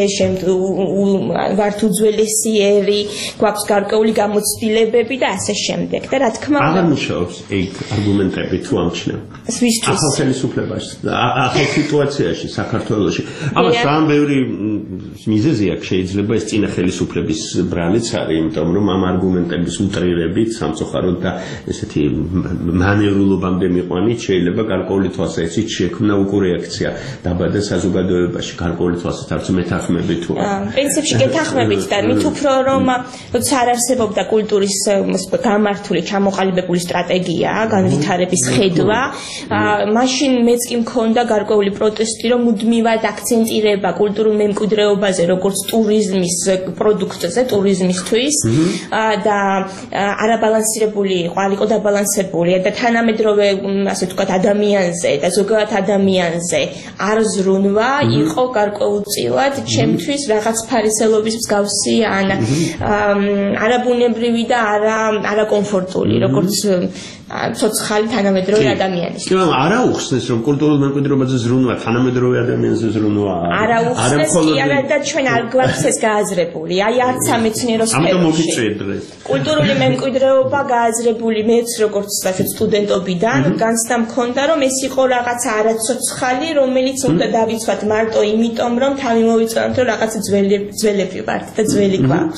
ვართ უძველესი ერი, გვაქვს გარკვეული გამოცდილებები და ასე შემდეგ. და რა თქმა უნდა, აღარ მუშაობს ეგ არგუმენტები თუ ამჩნევ. ვისთვის? ახალ ხელისუფლებაში, ახალ სიტუაციაში საქართველოში. ამას ძალიან ბევრი მიზეზი აქვს შეიძლება ეს წინა ხელისუფლების ბრალიც არის, იმიტომ რომ ამ არგუმენტების უტრირებით სამწუხაროდ და ესეთი მანევრულობამდე მიყვანით შეიძლება გარკვეული თვალსაზრისით შექმნა უკვე რეაქცია დაბადა საზოგადოებაში გარკვეული თვალსაზრისით მეთანხმებით თუ პრინციპში გეთანხმებით და მით უფრო რომ როცა არ არსებობდა კულტურის გამართული ჩამოყალიბებული სტრატეგია განვითარების ხედვა მაშინ მეც კი მქონდა გარკვეული პროტესტი რომ მუდმივად აქცენტირება კულტურულ მემკვიდრეობაზე როგორც ტურიზმის პროდუქტზე ტურიზმისთვის და არაბალანსირებული იყო დაბალანსებული და თანამედროვე ასე ვთქვათ ადამიანზე და ზოგადად ადამიანზე არ ზრუნვა იყო გარკვეულწილად ჩემთვის რაღაც ფარისელობის მსგავსი ან არაბუნებრივი და არაკომფორტული როგორც ცოცხალი თანამედროვე ადამიანის. კი, არა უხსნეს რომ კულტურულ მემკვიდრეობაზე ზრუნვა თანამედროვე ადამიანზე ზრუნვა არა უხსნეს კი არა და ჩვენ არ გვაქვს ეს გააზრებული. აი არც სამეცნიერო სფეროში. ამიტომ მოგიწვიეთ დღეს. კულტურული მემკვიდრეობა გააზრებული მეც როგორც სტუდენტობიდან განცდა მქონდა რომ ეს იყო რაღაცა არაცოცხალი რომელიც უნდა დავიცვათ მარტო იმიტომ რომ თავი მოვიწყოთ რომ რაღაც ძველები ვართ და ძველი გვაქვს.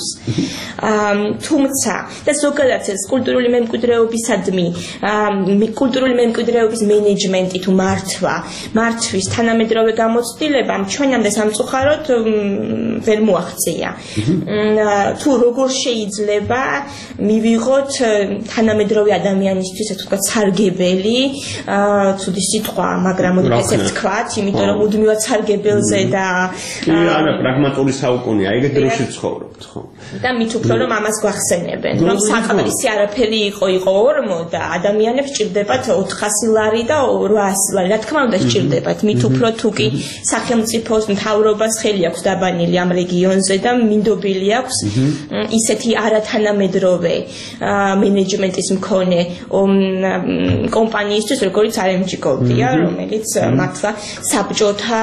თუმცა და ზოგადად ეს კულტურული მემკვიდრეობისადმი კულტურული მემკვიდრეობის მენეჯმენტი თუ მართვის თანამედროვე გამოცდილებამ ჩვენამდე სამწუხაროდ ვერ მოაღწია. თუ როგორ შეიძლება მივიღოთ თანამედროვე ადამიანისთვის ასე ვთქვათ სარგებელი ცუდი სიტყვა მაგრამ ესე ვთქვათ იმიტომ რომ მუდმივად სარგებელზე და არა პრაგმატული საუკუნეა ეგეთ დროში ცხოვრობთ ხო და მით უფრო რომ ამას გვახსენებენ რომ საკმარისი არაფერი იყო 40 და ადამიანებს ჭირდებათ 400 ლარი და 800 ლარი რა თქმა უნდა ჭირდებათ მით უფრო თუ კი სახელმწიფოს მთავრობას ხელი აქვს დაბანილი ამ რეგიონზე და მინდობილი აქვს ისეთი არათანამედროვე მენეჯმენტის მქონე კომპანიისთვის როგორც RMG Gold-ია რომელიც მართლა საბჭოთა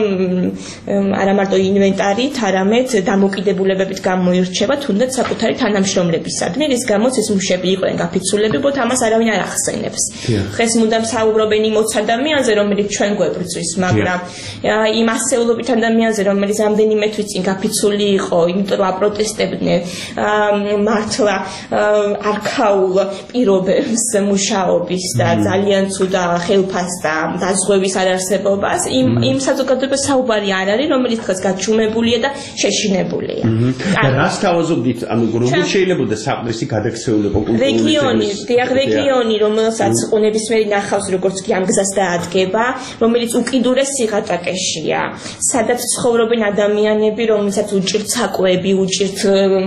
არა მარტო ინვენტარით არამედ დამოკიდებულებებით გამოირჩევა თუნდაც საკუთარი თანამშრომლებისადმი რის გამოც ეს მუშები იყვნენ გაფიცულები უბრალოდ ამას არავინ არ ახსენებს დღეს მუდამ საუბრობენ იმ 20 ადამიანზე რომელიც ჩვენ გვებრძვის მაგრამ იმ ასეულობით ადამიანზე რომელიც რამდენიმე თვის წინ გაფიცული იყო იმიტომ რომ აპროტესტებდნენ მართლა არქაულ პირობებს მუშაობის და ძალიან ცუდა ხელფას და დაზღვევის არარსებობას იმ საზოგადოებას საუბარი არ არის რომელიც დღეს გაჩუმებულია და შეშინებულია რას თავაზობთ ანუ როგორ შეიძლება საყდრისი გადაქცეულება რეგიონი რომელსაც ყუნებისმიერი ნახავს როგორც კი ამ გზას დაადგება რომელიც უკიდურეს სიღატაკეშია სადაც ცხოვრობენ ადამიანები რომელსაც უჭირთ საკვები უჭირთ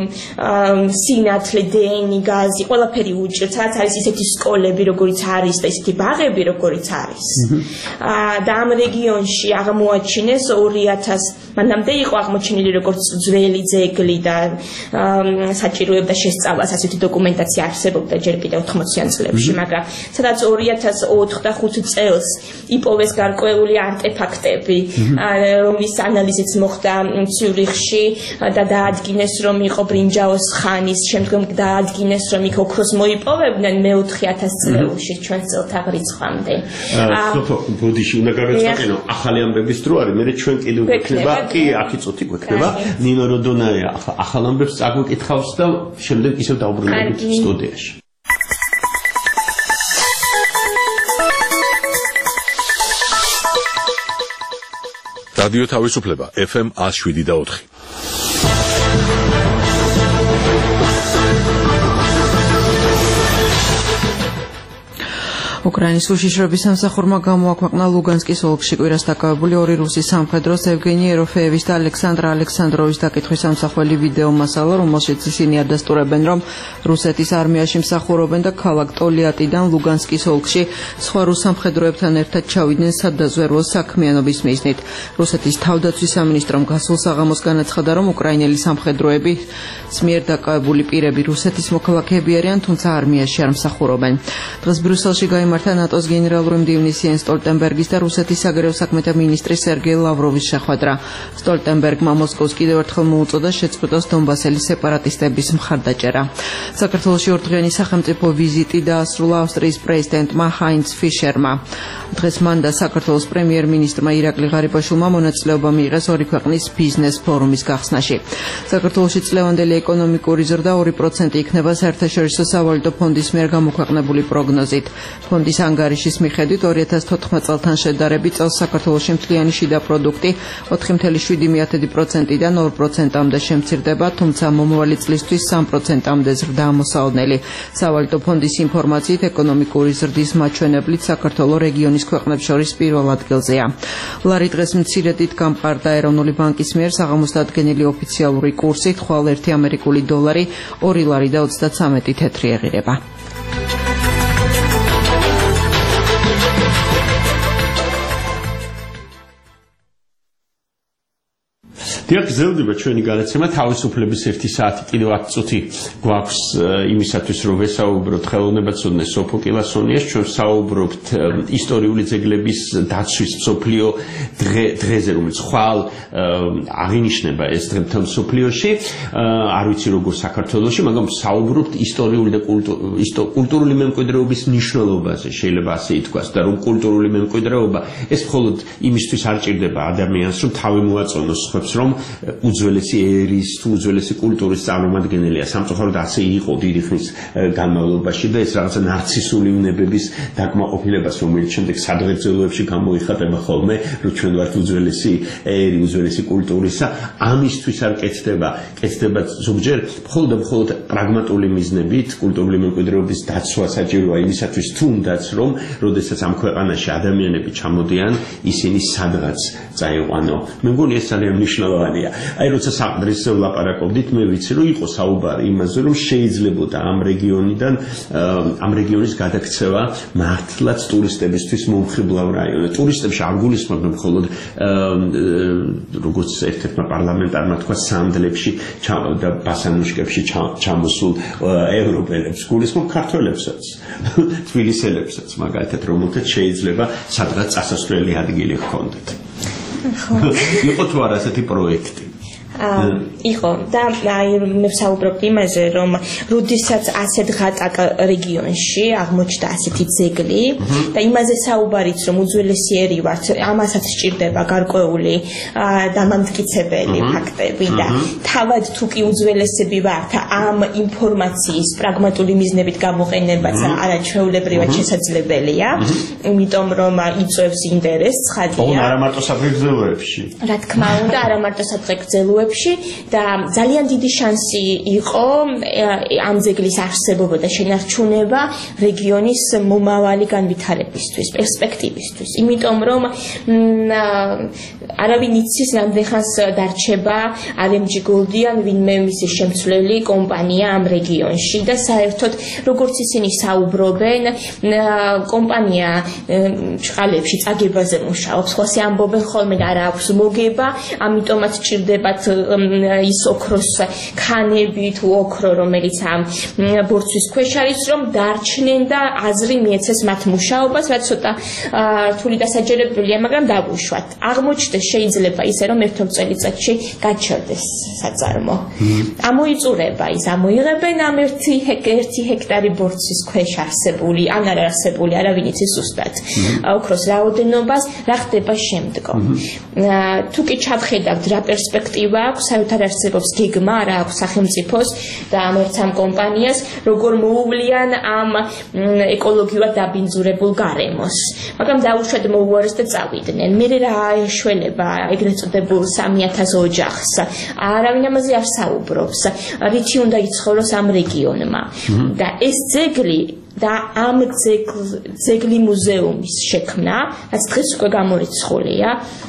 სინათლე დენი გაზი ყველაფერი უჭირთ სადაც არის ისეთი სკოლები როგორიც არის და ისეთი ბაღები როგორიც არის და ამ რეგიონში აღმოაჩინეს 2000 მანამდე იყო აღმოჩენილი როგორც ძველი ძეგლი და საჭიროებდა შესწავლას ასეთი დოკუმენტაცია არსებობდა ჯერ კიდევ 80-იან წლებში მაგრამ სადაც 2004 და 5 წელს იპოვეს გარკვეული არტეფაქტები რომლის ანალიზიც მოხდა ციურიხში და დაადგინეს რომ იყო ბრინჯაოს ხანის შემდგომ დაადგინეს რომ იქ ოქროს მოიპოვებდნენ მე-4000 წლებში ჩვენ წელთაღრიცხვამდე ბოდიში უნდა გავეცვალო ახალი ამბების დრო არის მე ჩვენ კიდევ გვექნება კი, აქ იწოთი გვექნება. ნინო როდონაია ახალ ამბებს წაგვიკითხავს და შემდეგ ისევ დაუბრუნდებით სტუდიაში. რადიო თავისუფლება FM 107.4. უკრაინის უშიშროების სამსახურმა გამოაქვეყნა ლუგანსკის ოლქში კვირას დაკავებული ორი რუსი სამხედროს ევგენი ეროფეევის და ალექსანდრა ალექსანდროვის დაკითხვის სამსახველი ვიდეო მასალა, რომელშიც ისინი ადასტურებენ, რომ რუსეთის არმიაში მსახურობენ და ქალაქ ტოლიატიდან ლუგანსკის ოლქში სხვა რუს სამხედროებთან ერთად ჩავიდნენ სადაზვერვო საქმიანობის მიზნით. რუსეთის თავდაცვის სამინისტრომ გასულ საღამოს განაცხადა, რომ უკრაინელი სამხედროები მიერ დაკავებული პირები რუსეთის მოქალაქეები არიან, თუმცა არმიაში არ მსახურობენ. დღეს ბრიუსელში მართა ნატოს გენერალური მდივნის იენს სტოლტენბერგის და რუსეთის საგარეო საქმეთა მინისტრის სერგეი ლავროვის შეხვედრა. სტოლტენბერგმა მოსკოვს კიდევ ერთხელ მოუწოდა შეწყვეტოს დონბასელის სეპარატისტების მხარდაჭერა. საქართველოში ორდღიანი სახელმწიფო ვიზიტი დაასრულა ავსტრიის პრეზიდენტმა ჰაინც ფიშერმა. დღეს მან და საქართველოს პრემიერ-მინისტრმა ირაკლი ღარიბაშვილმა მონაწილეობა მიიღეს ორი ქვეყნის ბიზნეს ფორუმის გახსნაში. საქართველოში წლევანდელი ეკონომიკური ზრდა 2% იქნება საერთაშორისო სავალუტო ფონდის მიერ გამოქვეყნებული პროგნოზით. ფონდის ანგარიშის მიხედვით 2014 წელთან შედარებით წელს საქართველოში მთლიანი შიდა პროდუქტი 4.7%-დან 2%-მდე შემცირდება, თუმცა მომავალი წლისთვის 3%-მდე ზრდა ამოსაოდნელი. სავალუტო ფონდის ინფორმაციით ეკონომიკური ზრდის მაჩვენებლით საქართველო რეგიონის ქვეყნებს შორის პირველ ადგილზეა. ლარი დღეს მცირედით გამყარდა ეროვნული ბანკის მიერ საღამოს დადგენილი ოფიციალური კურსით, ხვალ 1 ამერიკული დოლარი 2 ლარი და 33 თეთრი ეღირება. დიახ, გრძელდება ჩვენი განაცემა თავისუფლების 1 საათი კიდევ 10 წუთი გვაქვს იმისათვის, რომ ვესაუბროთ ხელოვნებაცოდნე სოფო კილასონიას, ჩვენ საუბრობთ ისტორიული ძეგლების დაცვის მსოფლიო დღეზე, რომელიც ხვალ აღინიშნება ეს დღე მთელ მსოფლიოში, არ ვიცი როგორ საქართველოში, მაგრამ საუბრობთ ისტორიული და კულტურული მემკვიდრეობის მნიშვნელობაზე, შეიძლება ასე ითქვას, და რომ კულტურული მემკვიდრეობა ეს მხოლოდ იმისთვის არ ჭირდება ადამიანს, რომ თავი მოაწონოს სხვებს, რომ უძველესი ერის თუ უძველესი კულტურის წარმომადგენელია. სამწუხაროდ ასე იყო დიდი ხნის განმავლობაში და ეს რაღაცა ნარცისული უნებების დაკმაყოფილებას, რომელიც შემდეგ სადღეგრძელოებში გამოიხატება ხოლმე, რომ ჩვენ ვართ უძველესი ერი, უძველესი კულტურისა, ამისთვის არ კეთდება ზოგჯერ მხოლოდ პრაგმატული მიზნებით კულტურული მემკვიდრეობის დაცვა საჭიროა იმისათვის თუნდაც, რომ როდესაც ამ ქვეყანაში ადამიანები ჩამოდიან, ისინი სადღაც წაიყვანო. მე მგონი ეს ძალიან მნიშვნელოვანია. აი როცა საყდრისზე ვლაპარაკობდით, მე ვიცი რომ იყო საუბარი იმაზე, რომ შეიძლებოდა ამ რეგიონის გადაქცევა მართლაც ტურისტებისთვის მომხიბლავ რაიონად. ტურისტებში არ გულისხმობენ მხოლოდ როგორც ერთ-ერთმა პარლამენტარმა თქვა სანდლებში და ბასანუშკებში ჩამოსულ ევროპელებს, გულისხმობ ქართველებსაც, თბილისელებსაც, მაგალითად, რომელთაც შეიძლება სადღაც წასასვლელი ადგილი ჰქონდეთ. იყო თუ არა ასეთი პროექტი? იყო და მე ვსაუბრობდი იმაზე, რომ როდესაც ასეთ ღატაკ რეგიონში აღმოჩნდა ასეთი ძეგლი და იმაზე საუბარიც, რომ უძველესი ერი ვართ, ამასაც სჭირდება გარკვეული დამამტკიცებელი ფაქტები და თავად თუ კი უძველესები ვართ, ამ ინფორმაციის პრაგმატული მიზნებით გამოყენებაც არაჩვეულებრივად შესაძლებელია, იმიტომ რომ იწვევს ინტერესს, ხადია. არა მარტო საფრთხეებში. რა თქმა უნდა, არა მარტო საფრთხეებში და ძალიან დიდი შანსი იყო ამ ძეგლის არსებობა და შენარჩუნება რეგიონის მომავალი განვითარებისთვის, პერსპექტივისთვის. იმიტომ რომ არავინ იცის რამდენ ხანს დარჩება RMG Gold-იან ვინმე მისი შემცვლელი კომპანია ამ რეგიონში და საერთოდ როგორც ისინი საუბრობენ, კომპანია ჭყალებში წაგებაზე მუშაობს, ხოსე ამბობენ ხოლმე და არა აქვს მოგება, ამიტომაც ჭირდებათ ის ოქროს ქანები თუ ოქრო, რომელიც ამ ბორცვის ქვეშ არის, რომ დარჩნენ და აზრი მიეცეს მათ მუშაობას, რაც ცოტა რთული დასაჯერებულია, მაგრამ დავუშვათ. აღმოჩნდეს შეიძლება ისე, რომ ერთ-ორ წელიწადში გაჩერდეს საწარმო. ამოიწურება ის, ამოიღებენ ამ 1 ჰექტარი ბორცვის ქვეშ არსებული, ან არ არსებული, არავინ იცის ზუსტად. ოქროს რაოდენობას, რა ხდება შემდგომ. თუ კი ჩავხედავთ რა პერსპექტივა აქვს, საერთოდ არ არსებობს გეგმა, რა აქვს სახელმწიფოს და ამ ერთ-ამ კომპანიას, როგორ მოუვლიან ამ ეკოლოგიურად დაბინძურებულ გარემოს. მაგრამ დაუშვათ მოუარეს და წავიდნენ. მე რა ეშველება ეგრეთ წოდებულ 3000 ოჯახს. არავინ ამაზე არ საუბრობს. რითი უნდა იცხოვროს ამ რეგიონმა. და ეს ძეგლი და ამ ძეგლი მუზეუმის შექმნა, რაც დღეს უკვე გამორიცხულია,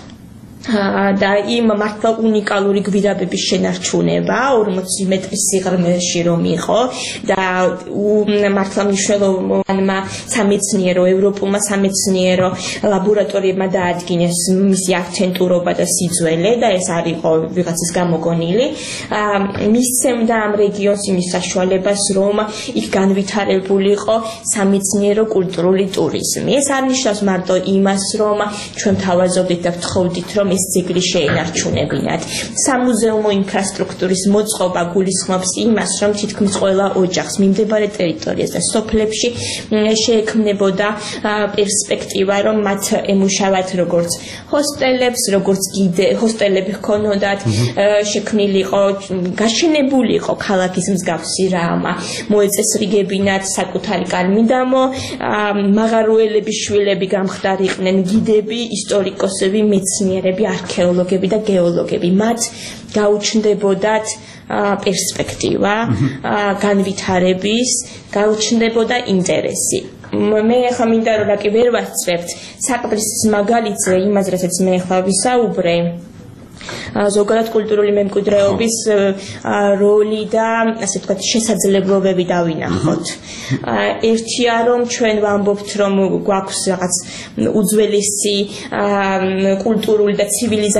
და იმ მართლა უნიკალური გვირაბების შენარჩუნება 40 მეტრის სიღრმეში რომ იყო და მართლა მნიშვნელოვანმა სამეცნიერო ევროპულმა სამეცნიერო ლაბორატორიებმა დაადგინეს მისი ავთენტურობა და სიძველე და ეს არ იყო ვიღაცის გამოგონილი მისცემდა ამ რეგიონს იმის საშუალებას რომ იქ განვითარებულიყო სამეცნიერო კულტურული ტურიზმი ეს არ ნიშნავს მარტო იმას რომ ჩვენ თავაზობდით და ვთხოვდით რომ ეს ძეგლი შეენარჩუნებინათ. სამუზეუმო ინფრასტრუქტურის მოწყობა გულისხმობს იმას, რომ თითქმის ყველა ოჯახს მიმდებარე ტერიტორიაზე და სოფლებში შეექმნებოდა პერსპექტივა, რომ მათ ემუშავათ როგორც ჰოსტელებს, როგორც ჰოსტელები ჰქონოდათ, შექმნილიყო, გაშენებულიყო ქალაქის მსგავსი რამა, მოეწესრიგებინათ საკუთარი კალმიდამო, მაღაროელების შვილები გამხდარიყვნენ გიდები, ისტორიკოსები, მეცნიერები არქეოლოგები და გეოლოგები მათ გაუჩნდებოდათ პერსპექტივა განვითარების გაუჩნდებოდა ინტერესი მე ახლა მინდა რომ რა კი ვერ ვასწრებთ საყდრის მაგალითზე იმას რასაც მე ახლა ვისაუბრე ზოგადად კულტურული მემკვიდრეობის როლი და ასე ვთქვათ შესაძლებლობები დავინახოთ. ერთია რომ ჩვენ ვამბობთ რომ გვაქვს რაღაც უძველესი კულტურული და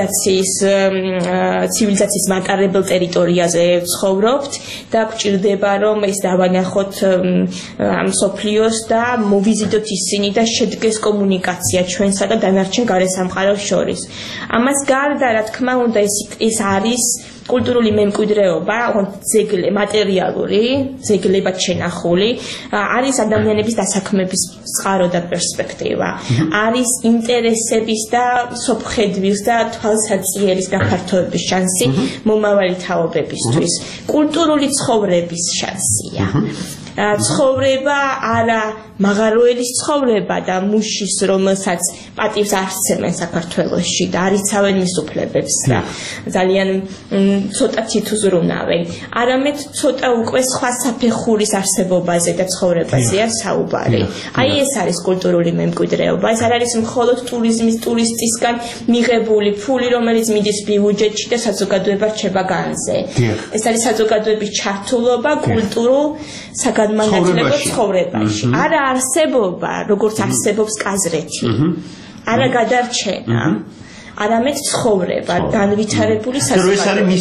ცივილიზაციის მატარებელ ტერიტორიაზე ცხოვრობთ და გვჭირდება რომ ეს დავანახოთ ამ სოფლიოს და მოვიზიდოთ ისინი და შედგეს კომუნიკაცია ჩვენსა და დანარჩენ გარესამყაროს შორის. ამას გარდა რა თქმა უნდა ეს არის კულტურული მემკვიდრეობა, ძეგლი მატერიალური, ძეგლებად შენახული, არის ადამიანების დასაქმების წყარო და პერსპექტივა, არის ინტერესების და სოფხედვის და თვალსაწიერის გაფართოების შანსი მომავალი თაობებისთვის, კულტურული ცხოვრების შანსია. ცხოვრება არა მაღაროელის ცხოვრება და მუშის რომელსაც პატივს არცემენ საქართველოში და არიცავენ მის უფლებებს და ძალიან ცოტა თითუზრუნავენ არამედ ცოტა უკვე სხვა საფეხურის არსებობაზე და ცხოვრებაზეა საუბარი აი ეს არის კულტურული მემკვიდრეობა ეს არ არის მხოლოდ ტურისტისგან მიღებული ფული რომელიც მიდის ბიუჯეტში და საზოგადოება რჩება განზე ეს არის საზოგადოების ჩართულობა კულტურულ განმანათლებლო ცხოვრებაში. არა არსებობა, როგორც არსებობს კაზრეთი. არა გადარჩენა. არამედ ცხოვრება, განვითარებული საზოგადოება. ეს არის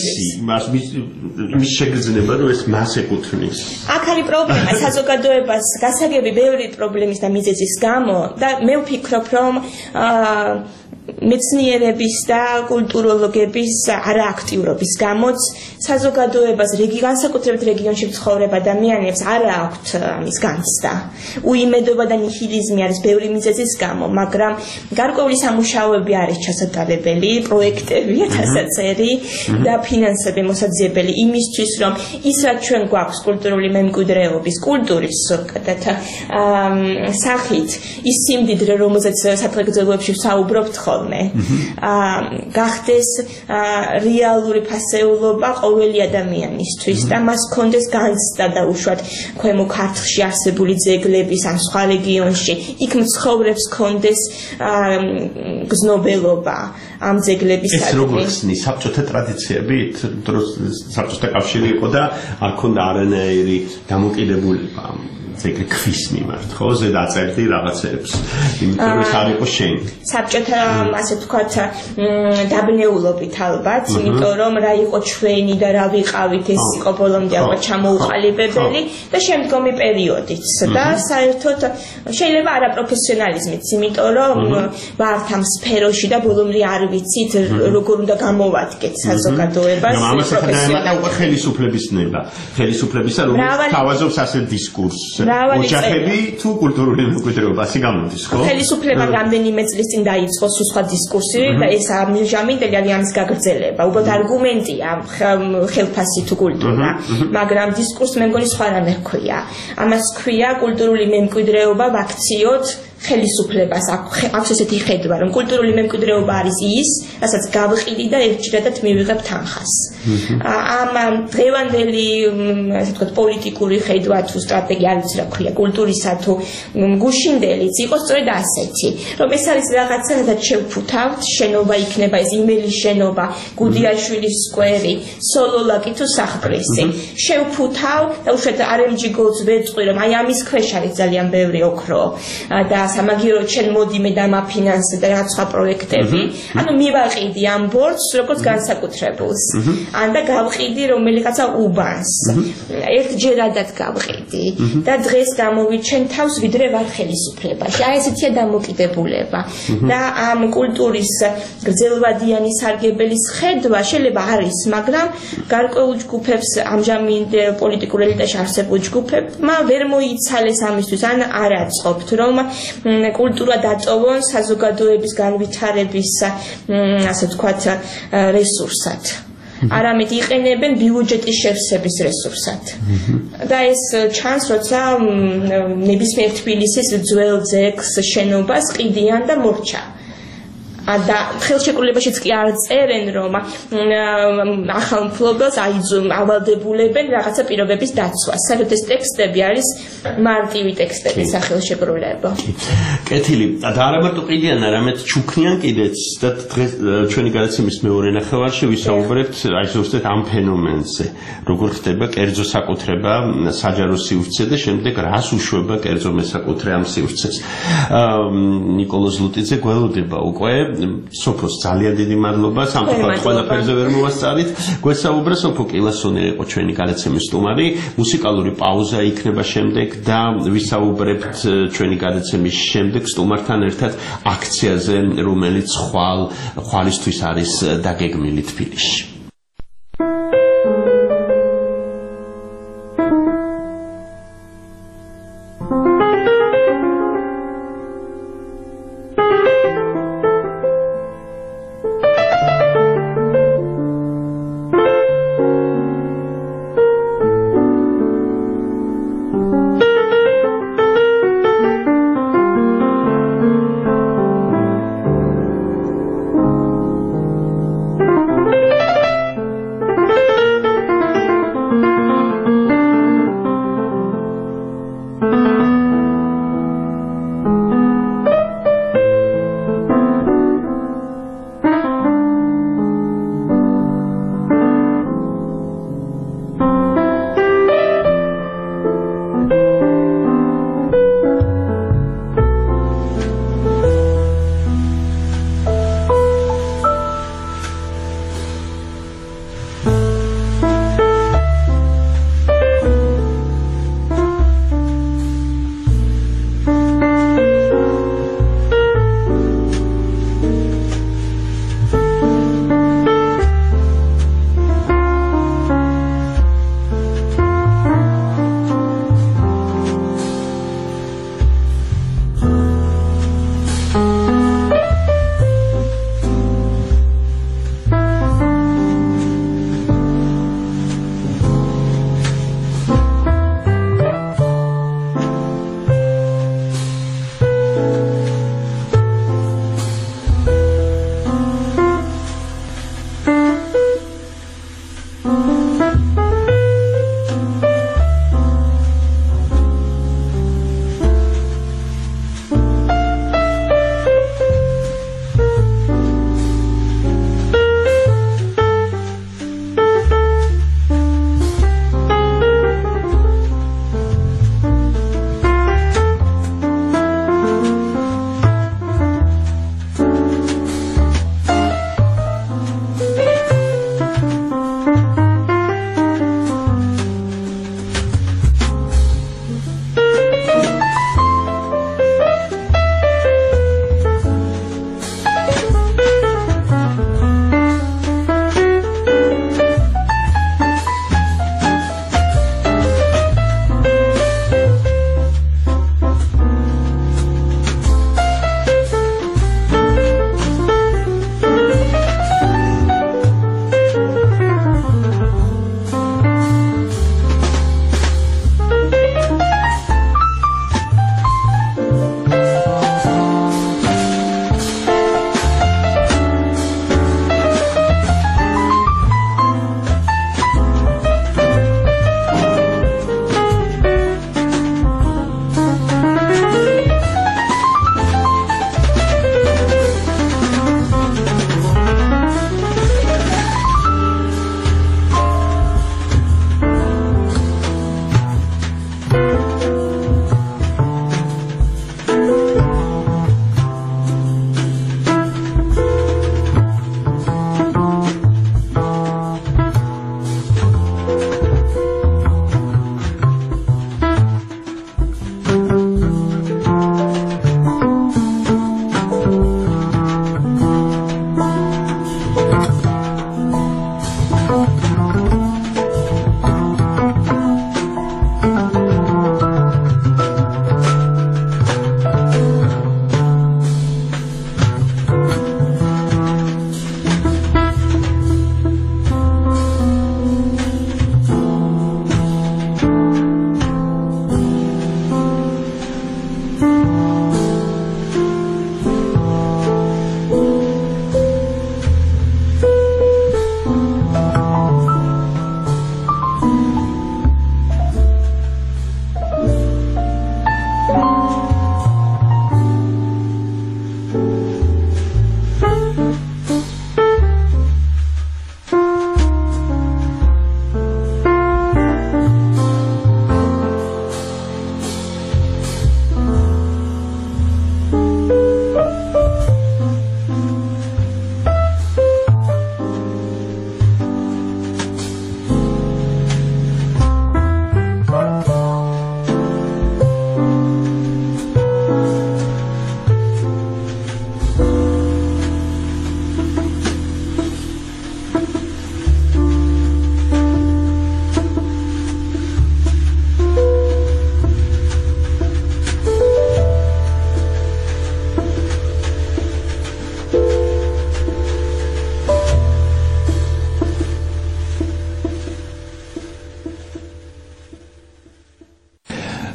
მის შეგრძნება, რომ ეს მას ეკუთვნის. აქ არის პრობლემა საზოგადოებას გასაგები ბევრი პრობლემის და მიზეზის გამო და მე ვფიქრობ, რომ მეცნიერების და კულტუროლოგების არააქტიურობის გამოც საზოგადოებას განსაკუთრებით რეგიონში მცხოვრებ ადამიანებს არ აქვთ ამის განცდა. უიმედობა და ნიჰილიზმი არის ბევრი მიზეზის გამო, მაგრამ გარკვეული სამუშაოები არის ჩასატარებელი, პროექტებია დასაწერი და ფინანსები მოსაძიებელი იმისთვის, რომ ის რაც ჩვენ გვაქვს კულტურული მემკვიდრეობის, კულტურის ზოგადად სახით, ის სიმდიდრე, რომელზეც სადღეგრძელოებში ვსაუბრობთ გახდეს რეალური ფასეულობა ყოველი ადამიანისთვის და მას კონდეს განცდა და უშუალოდ ქვემო ქართლში არსებული ძეგლების ან სხვა რეგიონში იქ მცხოვრებს კონდეს გზნობელობა ამ ძეგლებისადმი. ეს როგორ ხსნის საბჭოთა ტრადიციებით? დროს საბჭოთა კავშირი იყო და არ ქონდა არანაირი დამოკიდებულება ძეგლი ქვის მიმართ, ხო? ზედაწერდი რაღაცებს. იმიტომ რომ ეს არ იყო შენი. საბჭოთა ასე ვთქვათ დაბნეულობით ალბათ, იმიტომ რომ რა იყო ჩვენი და რა ვიყავით, ეს იყო ბოლომდე ალბათ ჩამოუყალიბებელი და შემდგომი პერიოდიც და საერთოდ შეიძლება არაპროფესიონალიზმიც, იმიტომ რომ ვართ ამ სფეროში და ბოლომდე არ ვიცით როგორ უნდა გამოვადგეთ საზოგადოებას პროფესიონალურად. უკვე ხელისუფლების ნება, ხელისუფლებისა რომელიც თავაზობს ასეთ დისკურსს. ოჯახები თუ კულტურული მემკვიდრეობა ასე გამოდის, ხო? ხელისუფლებამ რამდენიმე წლის წინ დაიწყო სხვა დისკურსი და ეს ამჟამად არის გაგრძელება. უბრალოდ არგუმენტია ხელფასი თუ კულტურა, მაგრამ დისკურსს მე მგონი სხვა რამე ჰქვია. ამას ჰქვია კულტურული მემკვიდრეობა ვაქციოთ ხელისუფლებას აქვს ესეთი ხედვა, რომ კულტურული მემკვიდრეობა არის ის, რასაც გავყიდი და ერთჯერადად მივიღებ თანხას. ამ დღევანდელი, ასე ვთქვათ, პოლიტიკური ხედვა თუ სტრატეგია არ ვიცი რა ქვია, კულტურისა თუ გუშინდელიც იყო სწორედ ასეთი, რომ ეს არის რაღაცა, სადაც შევფუთავთ, შენობა იქნება ეს იმელის შენობა, გუდიაშვილის სკვერი, სოლოლაკი თუ სახპრესი. შევფუთავ და უშუალოდ RMG-ს ვეწყვი, რომ აი ამის ქვეშ არის ძალიან ბევრი ოქრო და სამაგიეროდ შენ მოდი მე დამაფინანსე და რაღაც სხვა პროექტები. ანუ მივაყიდი ამ ბორცს როგორც განსაკუთრებულს. ან და გავყიდი რომელიღაცა უბანს. ერთჯერადად გავყიდი და დღეს გამოვიჩენ თავს ვიდრე ვარ ხელისუფლებაში. აი ესეთია დამოკიდებულება. და ამ კულტურის გრძელვადიანი სარგებელის ხედვა შეიძლება არის, მაგრამ გარკვეულ ჯგუფებს ამჟამად პოლიტიკურ ელიტაში არსებულ ჯგუფებმა ვერ მოიცალეს ამისთვის, ან არ აწყობთ, რომ კულტურა დატოვონ საზოგადოების განვითარების ასე ვთქვათ რესურსად. არამედ იყენებენ ბიუჯეტის შევსების რესურსად. და ეს ჩანს, როცა ნებისმიერ თბილისის ძველ ძეგლს შენობას ყიდიან და მორჩა. და ხელშეკრულებაშიც კი არ წერენ, რომ ახალ მფლობელს ავალდებულებენ რაღაცა პირობების დაცვას. საერთოდ ეს ტექსტები არის მარტივი ტექსტები სახელშეკრულება. კეთილი. და არა მარტო ყიდიან, არამედ ჩუქნიან კიდეც და დღეს ჩვენი გადაცემის მეორე ნახევარში ვისაუბრებთ აი ზუსტად ამ ფენომენზე. როგორ ხდება კერძო საკუთრება საჯარო სივრცე და შემდეგ რას უშვება კერძო მესაკუთრე ამ სივრცეს. ნიკოლოზ ზლუტიძე გველოდება უკვე სოფოს ძალიან დიდი მადლობა სამწუხაროდ ყველაფერზე ვერ მოვასწარით გვესაუბრა სოფო კილასონი იყო ჩვენი გადაცემის სტუმარი მუსიკალური პაუზა იქნება შემდეგ და ვისაუბრებთ ჩვენი გადაცემის შემდეგ სტუმართან ერთად აქციაზე რომელიც ხვალისთვის არის დაგეგმილი თბილისში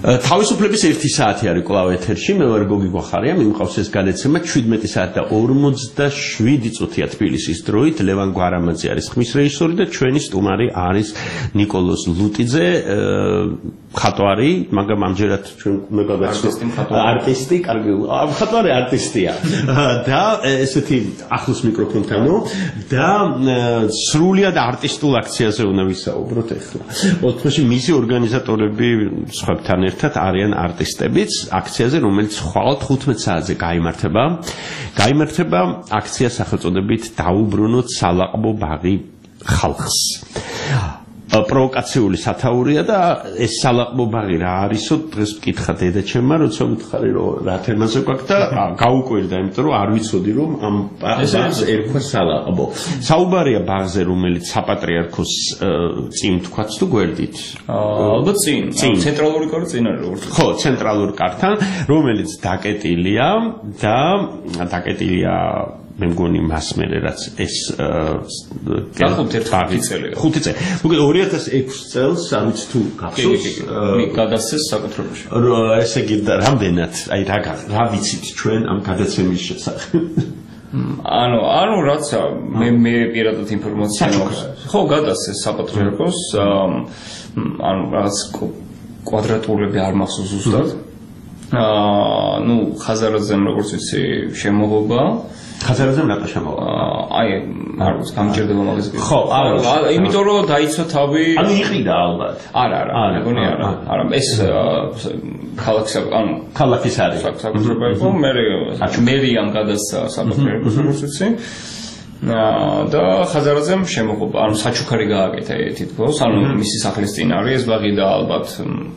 თავისუფლების 1 საათი არის კვლავ ეთერში, მე ვარ გოგი გვახარია, მიმყავს ეს გადაცემა 17 საათი და 47 წუთია თბილისის დროით, ლევან გვარამაძე არის ხმის რეჟისორი და ჩვენი სტუმარი არის ნიკოლოზ ლუტიძე, მხატვარი, მაგრამ ამჯერად ჩვენ არტისტი, კარგი, მხატვარი არტისტია და ესეთი ახლოს მიკროფონთანო და სრულიად არტისტულ აქციაზე უნდა ვისაუბროთ ახლა. ოთხში მისი ორგანიზატორები სხვებთან ერთად არიან არტისტებიც აქციაზე, რომელიც ხვალ 15 საათზე გაიმართება აქცია სახელწოდებით დაუბრუნოთ სალაყბო ბაღი ხალხს. პროვოკაციული სათაურია და ეს სალაყბო ბაღი რა არისო დღეს მკითხა დედაჩემმა, როცა მითხარი რომ რა თემაზე გვაქვს და გაუკვირდა, იმიტომ რომ არ ვიცოდი რომ ამ ბაღს ერქვა სალაყბო. საუბარია ბაღზე, რომელიც საპატრიარქოს წინ თქვაც თუ გვერდით? ალბათ წინ. ცენტრალური კარი წინ არის როგორც. ხო, ცენტრალურ კართან, რომელიც დაკეტილია და მე მგონი მას მერე რაც ეს 5 წელი. 5 წელი. მოკლედ 2006 წელს, ამით თუ გახსოვს, გადასცეს საკუთრებაში. ესე იგი რამდენად, აი რა ვიცით ჩვენ ამ გადაცემის შესახებ? ანუ რაცა მე პირადად ინფორმაცია მაქვს. ხო, გადასცეს საპატრიარქოს, ანუ რაღაც კვადრატულები არ მახსოვს ზუსტად. ხაზარაძემ როგორც ვიცი შემოღობა ხაზარაძემ რატო შემოვა? აი, არ ვიცი, გამჭირდება მაგაზე. ხო, იმიტომ რომ დაიცვა თავი. ანუ იყიდა ალბათ. არა, მეგონი არა. არა, ეს ქალაქის არის. საკუთრება იყო, მერიამ გადასცა საპატრიარქოს როგორც ვიცი. და ხაზარაძემ შემოღობა, ანუ საჩუქარი გააკეთა თითქოს, ანუ მისი სახლის წინ არის ეს ბაღი და ალბათ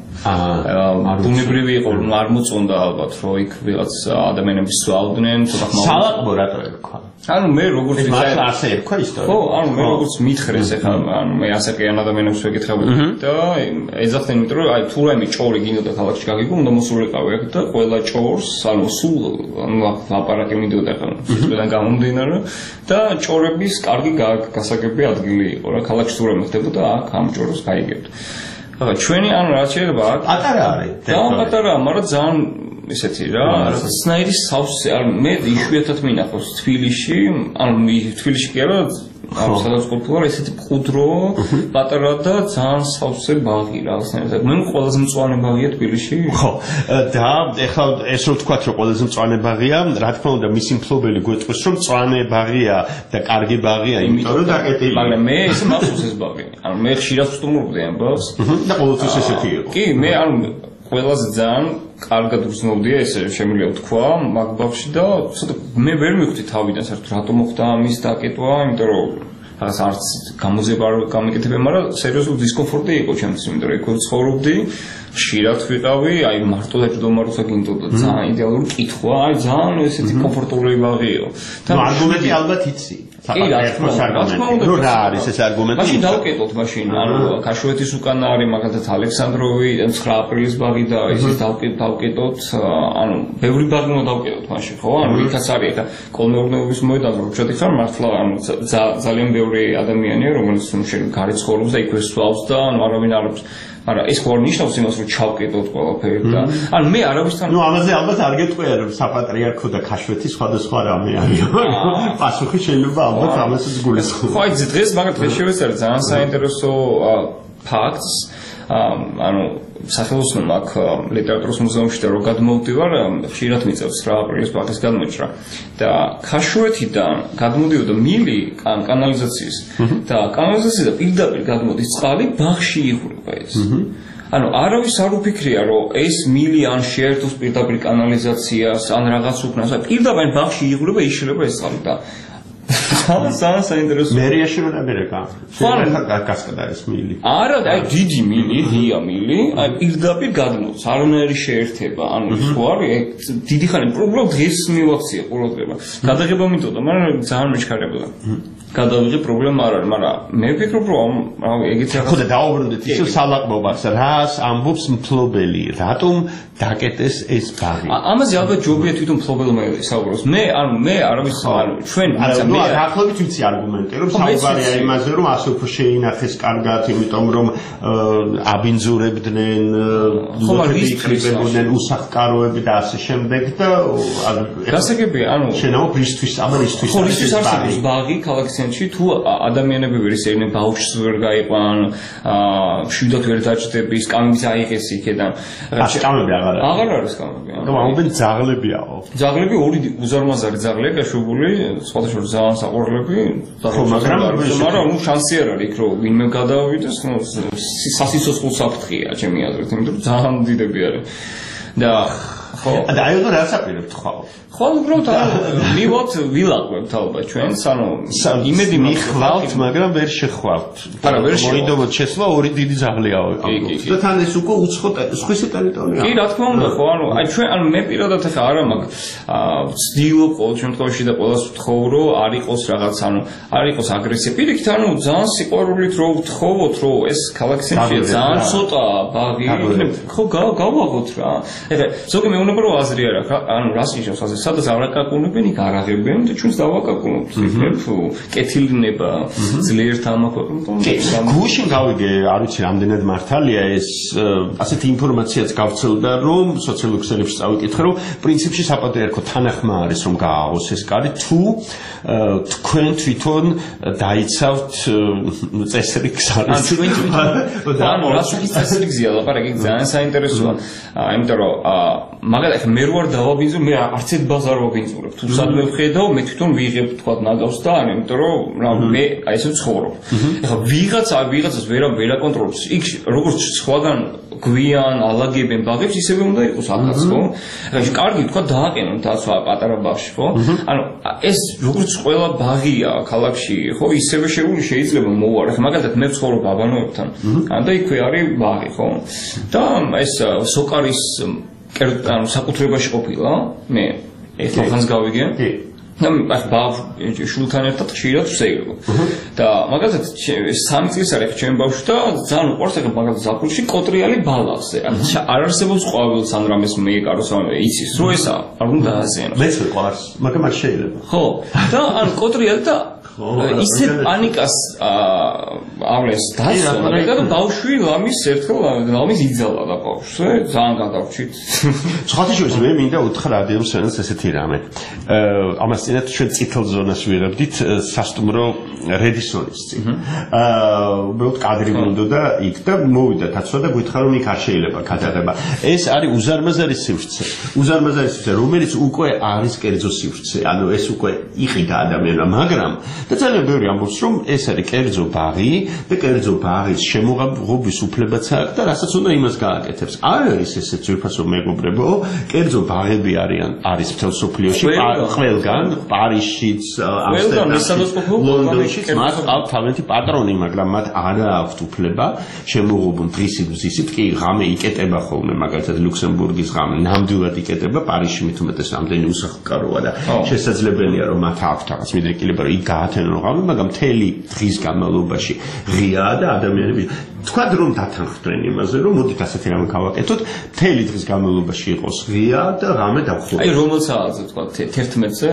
ბუნებრივი იყო, არ მოწონდა ალბათ, რომ იქ ვიღაც ადამიანები სვავდნენ, ცოტა ხმაურს. სალაყბო რატო ერქვა? ანუ მე როგორც ვიცი, მართლა ასე ერქვა ისტორია. ხო, ანუ მე როგორც მითხრეს ახლა, ანუ მე ასაკიან ადამიანებს ვეკითხებოდი და ეძახდნენ, იმიტომ რომ აი თუ რაიმე ჭორი გინდოდა ქალაქში გაგიგო, უნდა მოსულიყავი აქ და ყველა ჭორს, ანუ სულ ლაპარაკი მინდოდა ახლა, სიტყვიდან გამომდინარე და ჭორების კარგი გასაგები ადგილი იყო რა, ქალაქში თუ რაიმე ხდებოდა, აქ ამ ჭორს გაიგებთ. ახლა ჩვენი ანუ რა შეიძლება აქ პატარა არის. პატარაა, მაგრამ ძალიან ესეთი რა, რაღაცნაირი სავსე, ანუ მე იშვიათად მინახავს თბილისში, ანუ თბილისში კი არა, ამ სადაც ყოფილა ესეთი მყუდრო, პატარა და ძალიან სავსე ბაღი რაღაცნაირად. მე ყველაზე მწვანე ბაღია თბილისში. ხო, და ეხლა ეს რო ვთქვათ, რომ ყველაზე მწვანე ბაღია, რა თქმა უნდა, მისი მფლობელი გვეტყვის, რომ მწვანე ბაღია და კარგი ბაღია, იმიტომ რომ დაკეტილია. მაგრამ მე ეს მახსოვს ეს ბაღი. ანუ მე ხშირად ვსტუმრობდი ამ ბაღს. და ყოველთვის ესეთი იყო. კი, მე ანუ ყველაზე ძალიან კარგად ვზნობდია ესე შემიძლია ვთქვა მაგ ბაღში და ცოტა მე ვერ მივხვდი თავიდან საერთოდ რატომ მოხდა ამის დაკეტვა, იმიტომ რომ რაღაც არც გამოძება არ გამიკეთებია, მაგრამ სერიოზული დისკომფორტი იყო ჩემთვის, იმიტომ რომ იქ ვცხოვრობდი, ხშირად ვიყავი, აი მარტო დაჭდომა როცა გინდოდა ძალიან იდეალური კითხვა, აი ძალიან ესეთი კომფორტული ბაღი იყო. და არგუმენტი ალბათ იცი. კი, რა თქმა უნდა, რა არის ეს არგუმენტი? მაშინ დავკეტოთ მაშინ, ანუ ქაშვეთის უკანა არის მაგალითად ალექსანდროვი, 9 აპრილის ბაღი და ისიც დავკეტოთ, ანუ ბევრი ბაღი უნდა დავკეტოთ მაშინ, ხო? ანუ იქაც არის ახლა კოლმეურნეობის მოედანზე როცა ხარ მართლა ანუ ძალიან ბევრი ადამიანია, რომელიც შენ გარეთ ცხოვრობს და იქვე სვავს და ანუ არავინ არ აქვს. არა, ეს ხო ნიშნავს იმას, რომ ჩავკეტოთ ყველაფერი და ანუ მე არავისთან ამაზე ალბათ არ გეტყვია, რომ საპატრიარქო და ქაშვეთი სხვადასხვა რამე არის. პასუხი შეიძლება ალბათ ამასაც გულისხმობს. ხო, აი დღეს მაგათ შევეცადე ძალიან საინტერესო ფაქტს, ანუ სახელოსნომ აქ ლიტერატურის მუზეუმში და რო გადმოვდივარ, ხშირად მიწევს რა აპრილის ბაღის გადმოჭრა და ქაშვეთიდან გადმოდიოდა მილი კანალიზაციის და კანალიზაციიდან პირდაპირ გადმოდის წყალი ბაღში იღვრება ეს. ანუ არავის არ უფიქრია, რომ ეს მილი ან შეერთოს პირდაპირ კანალიზაციას, ან რაღაც უკნას, პირდაპირ ბაღში იღვრება, იშლება ეს წყალი და ძალიან საინტერესო. მერიაში რომ ამერიკა. შეიძლება გასკდა ეს მილი. არა, აი დიდი მილი, ღია მილი, აი პირდაპირ გადმოდის, არანაირი შეერთება, ანუ ის ხო არის, დიდი ხანი პრობლემა დღეს მივაქცია ყურადღება. გადაღება მინდოდა, მაგრამ ძალიან მეჩქარებოდა. გადავიღე პრობლემა არ არის, მაგრამ მე ვფიქრობ, რომ ეგეც ხო და დაუბრუნდეთ ისევ სალაყმობას, რას ამბობს მფლობელი, რატომ დაკეტეს ეს ბაღი? ამაზე ალბათ ჯობია თვითონ მფლობელმა ისაუბროს. მე არავის ჩვენ დაახლოებით ვიცი არგუმენტი, რომ საუბარია იმაზე, რომ ასე უფრო შეინახეს კარგად, იმიტომ რომ აბინძურებდნენ, იკრიბებოდნენ უსახკაროები და ასე შემდეგ და გასაგებია, შენაო ისთვის, ამან ისთვის არის ბაღი ქალაქის ცენტრში, თუ ადამიანები ვერ ისერნენ, ბავშვს ვერ გაიყვან, შვიდად ვერ დაჭდების, კამების აიღეს იქიდან. კამები აღარ არის კამები. რომ ამბენ ძაღლებიაო. ძაღლები ორი უზარმაზარი ძაღლია გაშვებული, სხვადასხვა ძალიან საყვარლები, მაგრამ შანსი არ არის იქ რომ ვინმე გადავიდეს, სასიცოცხლო საფრთხეა ჩემი აზრით, იმიტომ რომ ძალიან დიდები არის. და ხო. და აი რა საპირებთ ხო? ხო, უბრალოდ მივაქვს ვილაყვებთ ალბათ ჩვენს, იმედი მიხვალთ, მაგრამ ვერ შეხვალთ. არა, ვერ შეხვალთ. მოიდობოთ შესვლა ორი დიდი ძაღლიაო. და თან ეს უკვე უცხო სხვისი ტერიტორია. კი, რა თქმა უნდა, ხო, აი ჩვენ მე პირადად ახლა არა მაქვს ვცდილობ ყოველ შემთხვევაში და ყველას ვთხოვ, არ იყოს რაღაც, არ იყოს აგრესია. პირიქით, ძალიან სიყვარულით რო ვთხოვოთ, რომ ეს ქალაქის ცენტრია ძალიან ცოტა ბაღი, ხო, გავაგოთ რა. ეხლა ზოგი მეუბნება რომ აზრი არ აქვს, რას ნიშნავს აზრი? სადაც არ აკაკუნებენ, იქ არ აღებენ და ჩვენს დავაკაკუნებთ. კეთილინება ძლიერთ ამაკვებთ. გუშინ გავიგე, არ ვიცი რამდენად მართალია ეს ასეთი ინფორმაციაც გავცელდა, რომ სოციალურ ქსელებში წავიკითხე, რომ პრინციპში საპატრიარქო თანახმა არის რომ გააღოს ეს კარი, თუ თქვენ თვითონ დაიცავთ წესრიგს არის. რასაკის წესრიგზია ლაპარაკი ძალიან საინტერესოა. იმიტომ რომ მაგალითად მე რო არ დავაბინძო, მე არც ერთ ბაზარს არ ვაბინძურებ. თუ სადმე ვხედავ, მე თვითონ ვიღებ თქვა ნაგავს და არ, იმიტომ რომ მე აი ესე ვცხოვრობ. ეხლა ვიღაცას ვერ აკონტროლებს. იქ როგორც სხვაგან გვიან ალაგებენ ბაღებს, ისევე უნდა იყოს აქაც, ხო? ეხლა კარგი თქვა დააყენონ დაცვა პატარა ბაღში, ხო? ანუ ეს როგორც ყველა ბაღია ქალაქში, ხო, ისევე შეიძლება მოვარ. ეხლა მაგალითად მე ვცხოვრობ აბანოებთან. და იქვე არის ბაღი, ხო? და ეს სოკარის ანუ საკუთრებაში ყოფილა, მე ეხლა ხანს გავიგე. და შულთან ერთად ხშირად ვსეირობ. და მაგალითად 3 წლის არის ჩემ ბავშვი და ძალიან უყვარს ეხლა მაგალითად ზაფხულში კოტრიალი ბალახზე. არ არსებობს ყვავილს ან რამეს მეეკაროს ან იცის რომ ესა არ უნდა დააზიანოს. მეც ვიყვარს, მაგრამ არ შეიძლება. ხო. და ანუ კოტრიალი და ისე პანიკას ავლეს დასვა და ბავშვი ლამის იძალა და ბავშვზე ძალიან გადავრჩით. სხვათა შორის მე მინდა უთხრა რადიო მსმენელს ესეთი რამე. ამას წინათ ჩვენ წითელ ზონას ვიღებდით სასტუმრო რედისონის წინ. უბრალოდ კადრი მინდოდა იქ და მოვიდა თაცვა და გითხრა რომ იქ არ შეიძლება გადაღება. ეს არის უზარმაზარი სივრცე. რომელიც უკვე არის კერძო სივრცე. ანუ ეს უკვე იყიდა ადამიანმა, მაგრამ და ძალიან ბევრი ამბობს რომ ეს არის კერძო ბაღი და კერძო ბაღის შემოღობის უფლებაც აქვს და რასაც უნდა იმას გააკეთებს. არ არის ესეც ძვირფასო მეგობრებო, კერძო ბაღები არის მთელ სოფლიოში, ყველგან, პარიზშიც, ამსტერდამში, ლონდონშიც მათ აქვს თავიანთი პატრონი, მაგრამ მათ არ აქვთ უფლება შემოღობონ დღისით კი ღამე იკეტება ხოლმე, მაგალითად ლუქსემბურგის ღამე ნამდვილად იკეტება, პარიზში მით უმეტეს ამდენი უსახკაროა და შესაძლებელია რომ მათ აქვთ რაღაც მიდრეკილება რომ იქ გაათენონ ღამე, მაგრამ მთელი დღის განმავლობაში ღიაა და ადამიანები თქვა რომ დათანხმდნენ იმაზე რომ მოდით ასეთი რამე გავაკეთოთ, მთელი დღის განმავლობაში იყოს ღია და ღამე დავხსოვოთ. აი რომელ საათზე თქვა 11-ზე?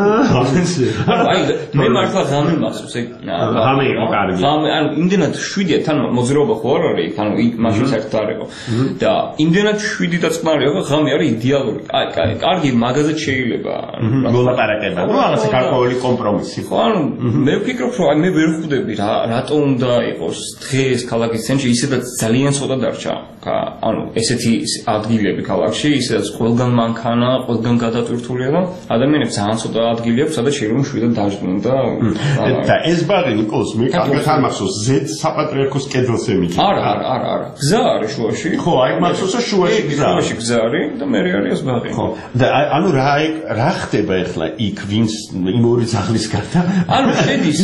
აი მე მართლა ღამე მახსოვს ეგ ღამე იყო კარგი. ანუ იმდენად 7-ია თან მოძრაობა ხო არ არის, ანუ იქ მაშინ საერთოდ არ იყო. და იმდენად 7 და წყნარია, ღამე არის იდეალური. აი კარგი მაგაზად შეიძლება მოლაპარაკება. ნუ რაღაცა გარკვეული კომპრომისი. ხო ანუ მე ვფიქრობ რომ აი მე ვერ ხვდები რატომ უნდა იყოს დღეს ქალაქის ცენტრში ისედაც ძალიან ცოტა დარჩა. ანუ ესეთი ადგილები ქალაქში, ისედაც ყველგან მანქანა, ყველგან გადატვირთულია და ადამიანებს ძალიან ცოტა ადგილი აქვს, სადაც შეიძლება შვიდად დაждდნენ და ეს ბაღი ნიკოლს მე კარგად არ მახსოვს, ზედ საპატრიარქოს კედელს ემიჯნება. არა. გზა არის შუაში. ხო, აი მახსოვს შუაში გზა არის და მე არის ეს ბაღი. ხო. და ანუ რა ხდება ახლა იქ ვინც იმ ორი ძაღლის გარდა? ანუ შედის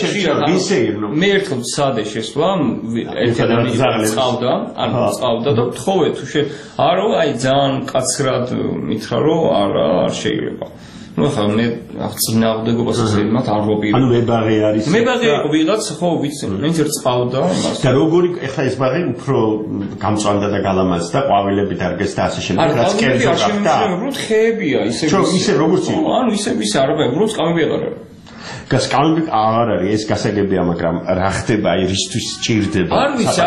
მე ერთხელ სადე შესვლა ერთ ადამიანს წავდა, ანუ წავდა და თხოვე თუ არა, აი ძალიან კაცრად მითხრა რომ არ შეიძლება. ну ხა მე აღწინააღმდეგობას ასე მათ არ მოპირდი. ანუ მე ბაღი არის. მე ბაღი იყო ვიღაც ხო ვიცი, მეც ერთ წავდა მას. და როგორი ეხლა ეს ბაღი უფრო გამწვანდა და გალამაზდა, ყვავილები დარგეს და ასე შემდეგ, რაც კერძო გახდა. უბრალოდ ხეებია, ისე როგორც იყო. ანუ ისე არა, უბრალოდ სკამები აღარ არის. გასკამები აღარ არის, ეს გასაგებია, მაგრამ რა ხდება, რისთვის ჭირდება? არ ვიცი,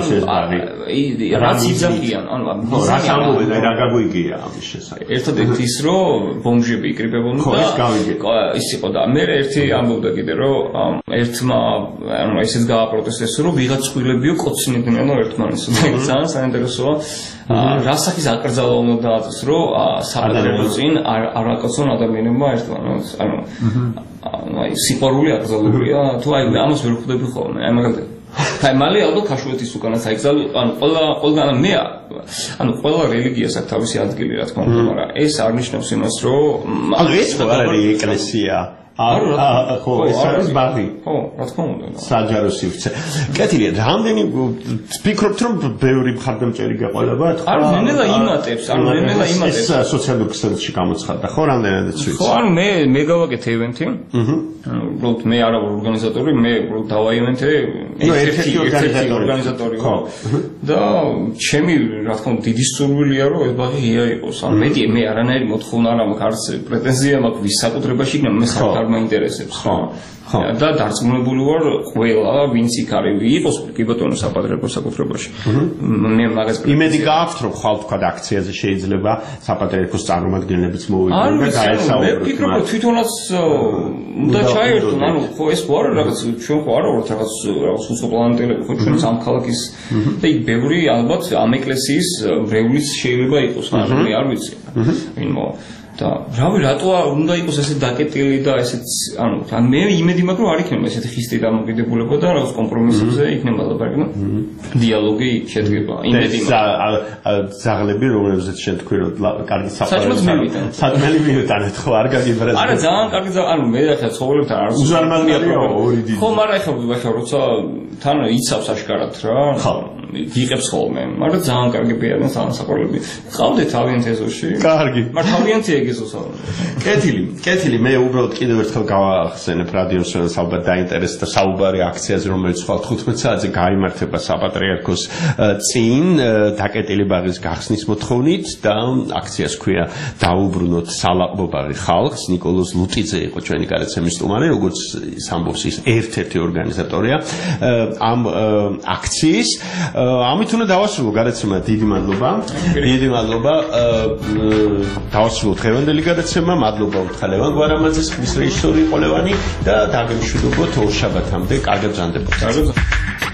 რაც იძახიან, ანუ რაც ამბობენ და რა გაგვიგია ამის შესახებ. ერთადერთი ის რომ ბომჟები იკრიბებოდნენ და ის იყო და მე ერთი ამბობდა კიდე რომ ერთმა ანუ ესეც გააპროტესტეს რომ ვიღაც წყვილებიო კოცნიდნენ ერთმანეთს. ძალიან საინტერესოა. რასახის აკრძალა უნდა დააწეს რომ საპატრიარქოს წინ არ აკოცონ ადამიანებმა ერთმანეთს. ანუ აი სიყვარული აკრძალულია თუ აი ამას ვერ ხვდები ხოლმე. აი მაგალითად აი მალე ალბათ ქაშვეთის უკანაც აიგზავნა ანუ ყველგან მე ანუ ყველა რელიგიას აქვს თავისი ადგილი რა თქმა უნდა მაგრამ ეს არნიშნავს იმას რომ ანუ ეს ხო არ არის ეკლესია ხო ეს არის ბაღი ხო რა თქმა უნდა საჯარო სივრცე კეთილია რამდენი ვფიქრობთ რომ ბევრი მხარდამჭერი გაყოლებათ ანუ ნელა იმატებს ეს სოციალურ ქსელში გამოცხადდა ხო რამდენადაც ვიცი ხო ანუ მე გავაკეთე ივენთი ანუ უბრალოდ მე არა ვარ ორგანიზატორი მე უბრალოდ დავაივენთე ერთ-ერთი ორგანიზატორი ხო და ჩემი რა თქმა უნდა დიდი სურვილია რომ ეს ბაღი ღია იყოს ანუ მე არანაირი მოთხოვნა არ მაქვს არც პრეტენზია მაქვს ვის საკუთრებაში იქნება მე არ მაინტერესებს ხო და დარწმუნებული ვარ ყველა ვინც იქ არის იყოს კი ბატონო საპატრიარქოს საკუთრებაში მე მაგას იმედი გააქვთ რომ ხვალ თქვა აქციაზე შეიძლება საპატრიარქოს წარმომადგენლებიც მოვიდნენ და დაესაუბროთ მე ვფიქრობ რომ თვითონაც უნდა ჩაერთონ ანუ ხო ეს ხო არა რაღაც ჩვენ ხო არა ვართ რაღაც სუცოპლანეტელები ხო ჩვენ ამ ქალაქის და იქ ბევრი ალბათ ამ ეკლესიის ვრევლის შეიძლება იყოს მაგრამ მე არ ვიცი ვინმო და რავი რატო უნდა იყოს ესე დაკეტილი და ესეც ანუ მე იმედი მაქვს რომ არ იქნება ესეთი ხისტი დამოკიდებულება და რაღაც კომპრომისებზე იქნება ლაპარაკი და დიალოგი შედგება იმედი მაქვს ზაღლები რომელზეც შენ თქვი რომ კარგი საფრთხე სათმელი მივიტანეთ ხო არ გაგიბრალეთ არა ძალიან კარგი ანუ მე ახლა ცხოველებთან არ უზარმაზარია ორი დიდი ხო მაგრამ ახლა როცა თან იცავს აშკარად რა ხო იღებს ხოლმე მაგრამ ძალიან კარგი პიარენ სამსაყრელები ყავდეთ ავიენტეზოში კარგი მაგრამ თავიანთი კეთილი მე უბრალოდ კიდევ ერთხელ გავახსენებ რადიოს ალბათ დაინტერესდა საუბარი აქციაზე რომელიც ხვალ 15 საათზე გაიმართება საპატრიარქოს წინ დაკეტილი ბაღის გახსნის მოთხოვნით და აქციას ქვია დაუბრუნოთ სალაყბო ბაღი ხალხს ნიკოლოზ ლუტიძე იყო ჩვენი გადაცემის სტუმარი როგორც სამბობს ის ერთ-ერთი ორგანიზატორია ამ აქციის ამით უნდა დავასრულო გადაცემა დიდი მადლობა დავასრულოთ დღევანდელი გადაცემა მადლობა უთხრა ლევან გვარამაძეს მის რეჟისორი იყო ლევანი და დაგემშვიდობოთ ორ შაბათამდე კარგად ბრძანდებოდეთ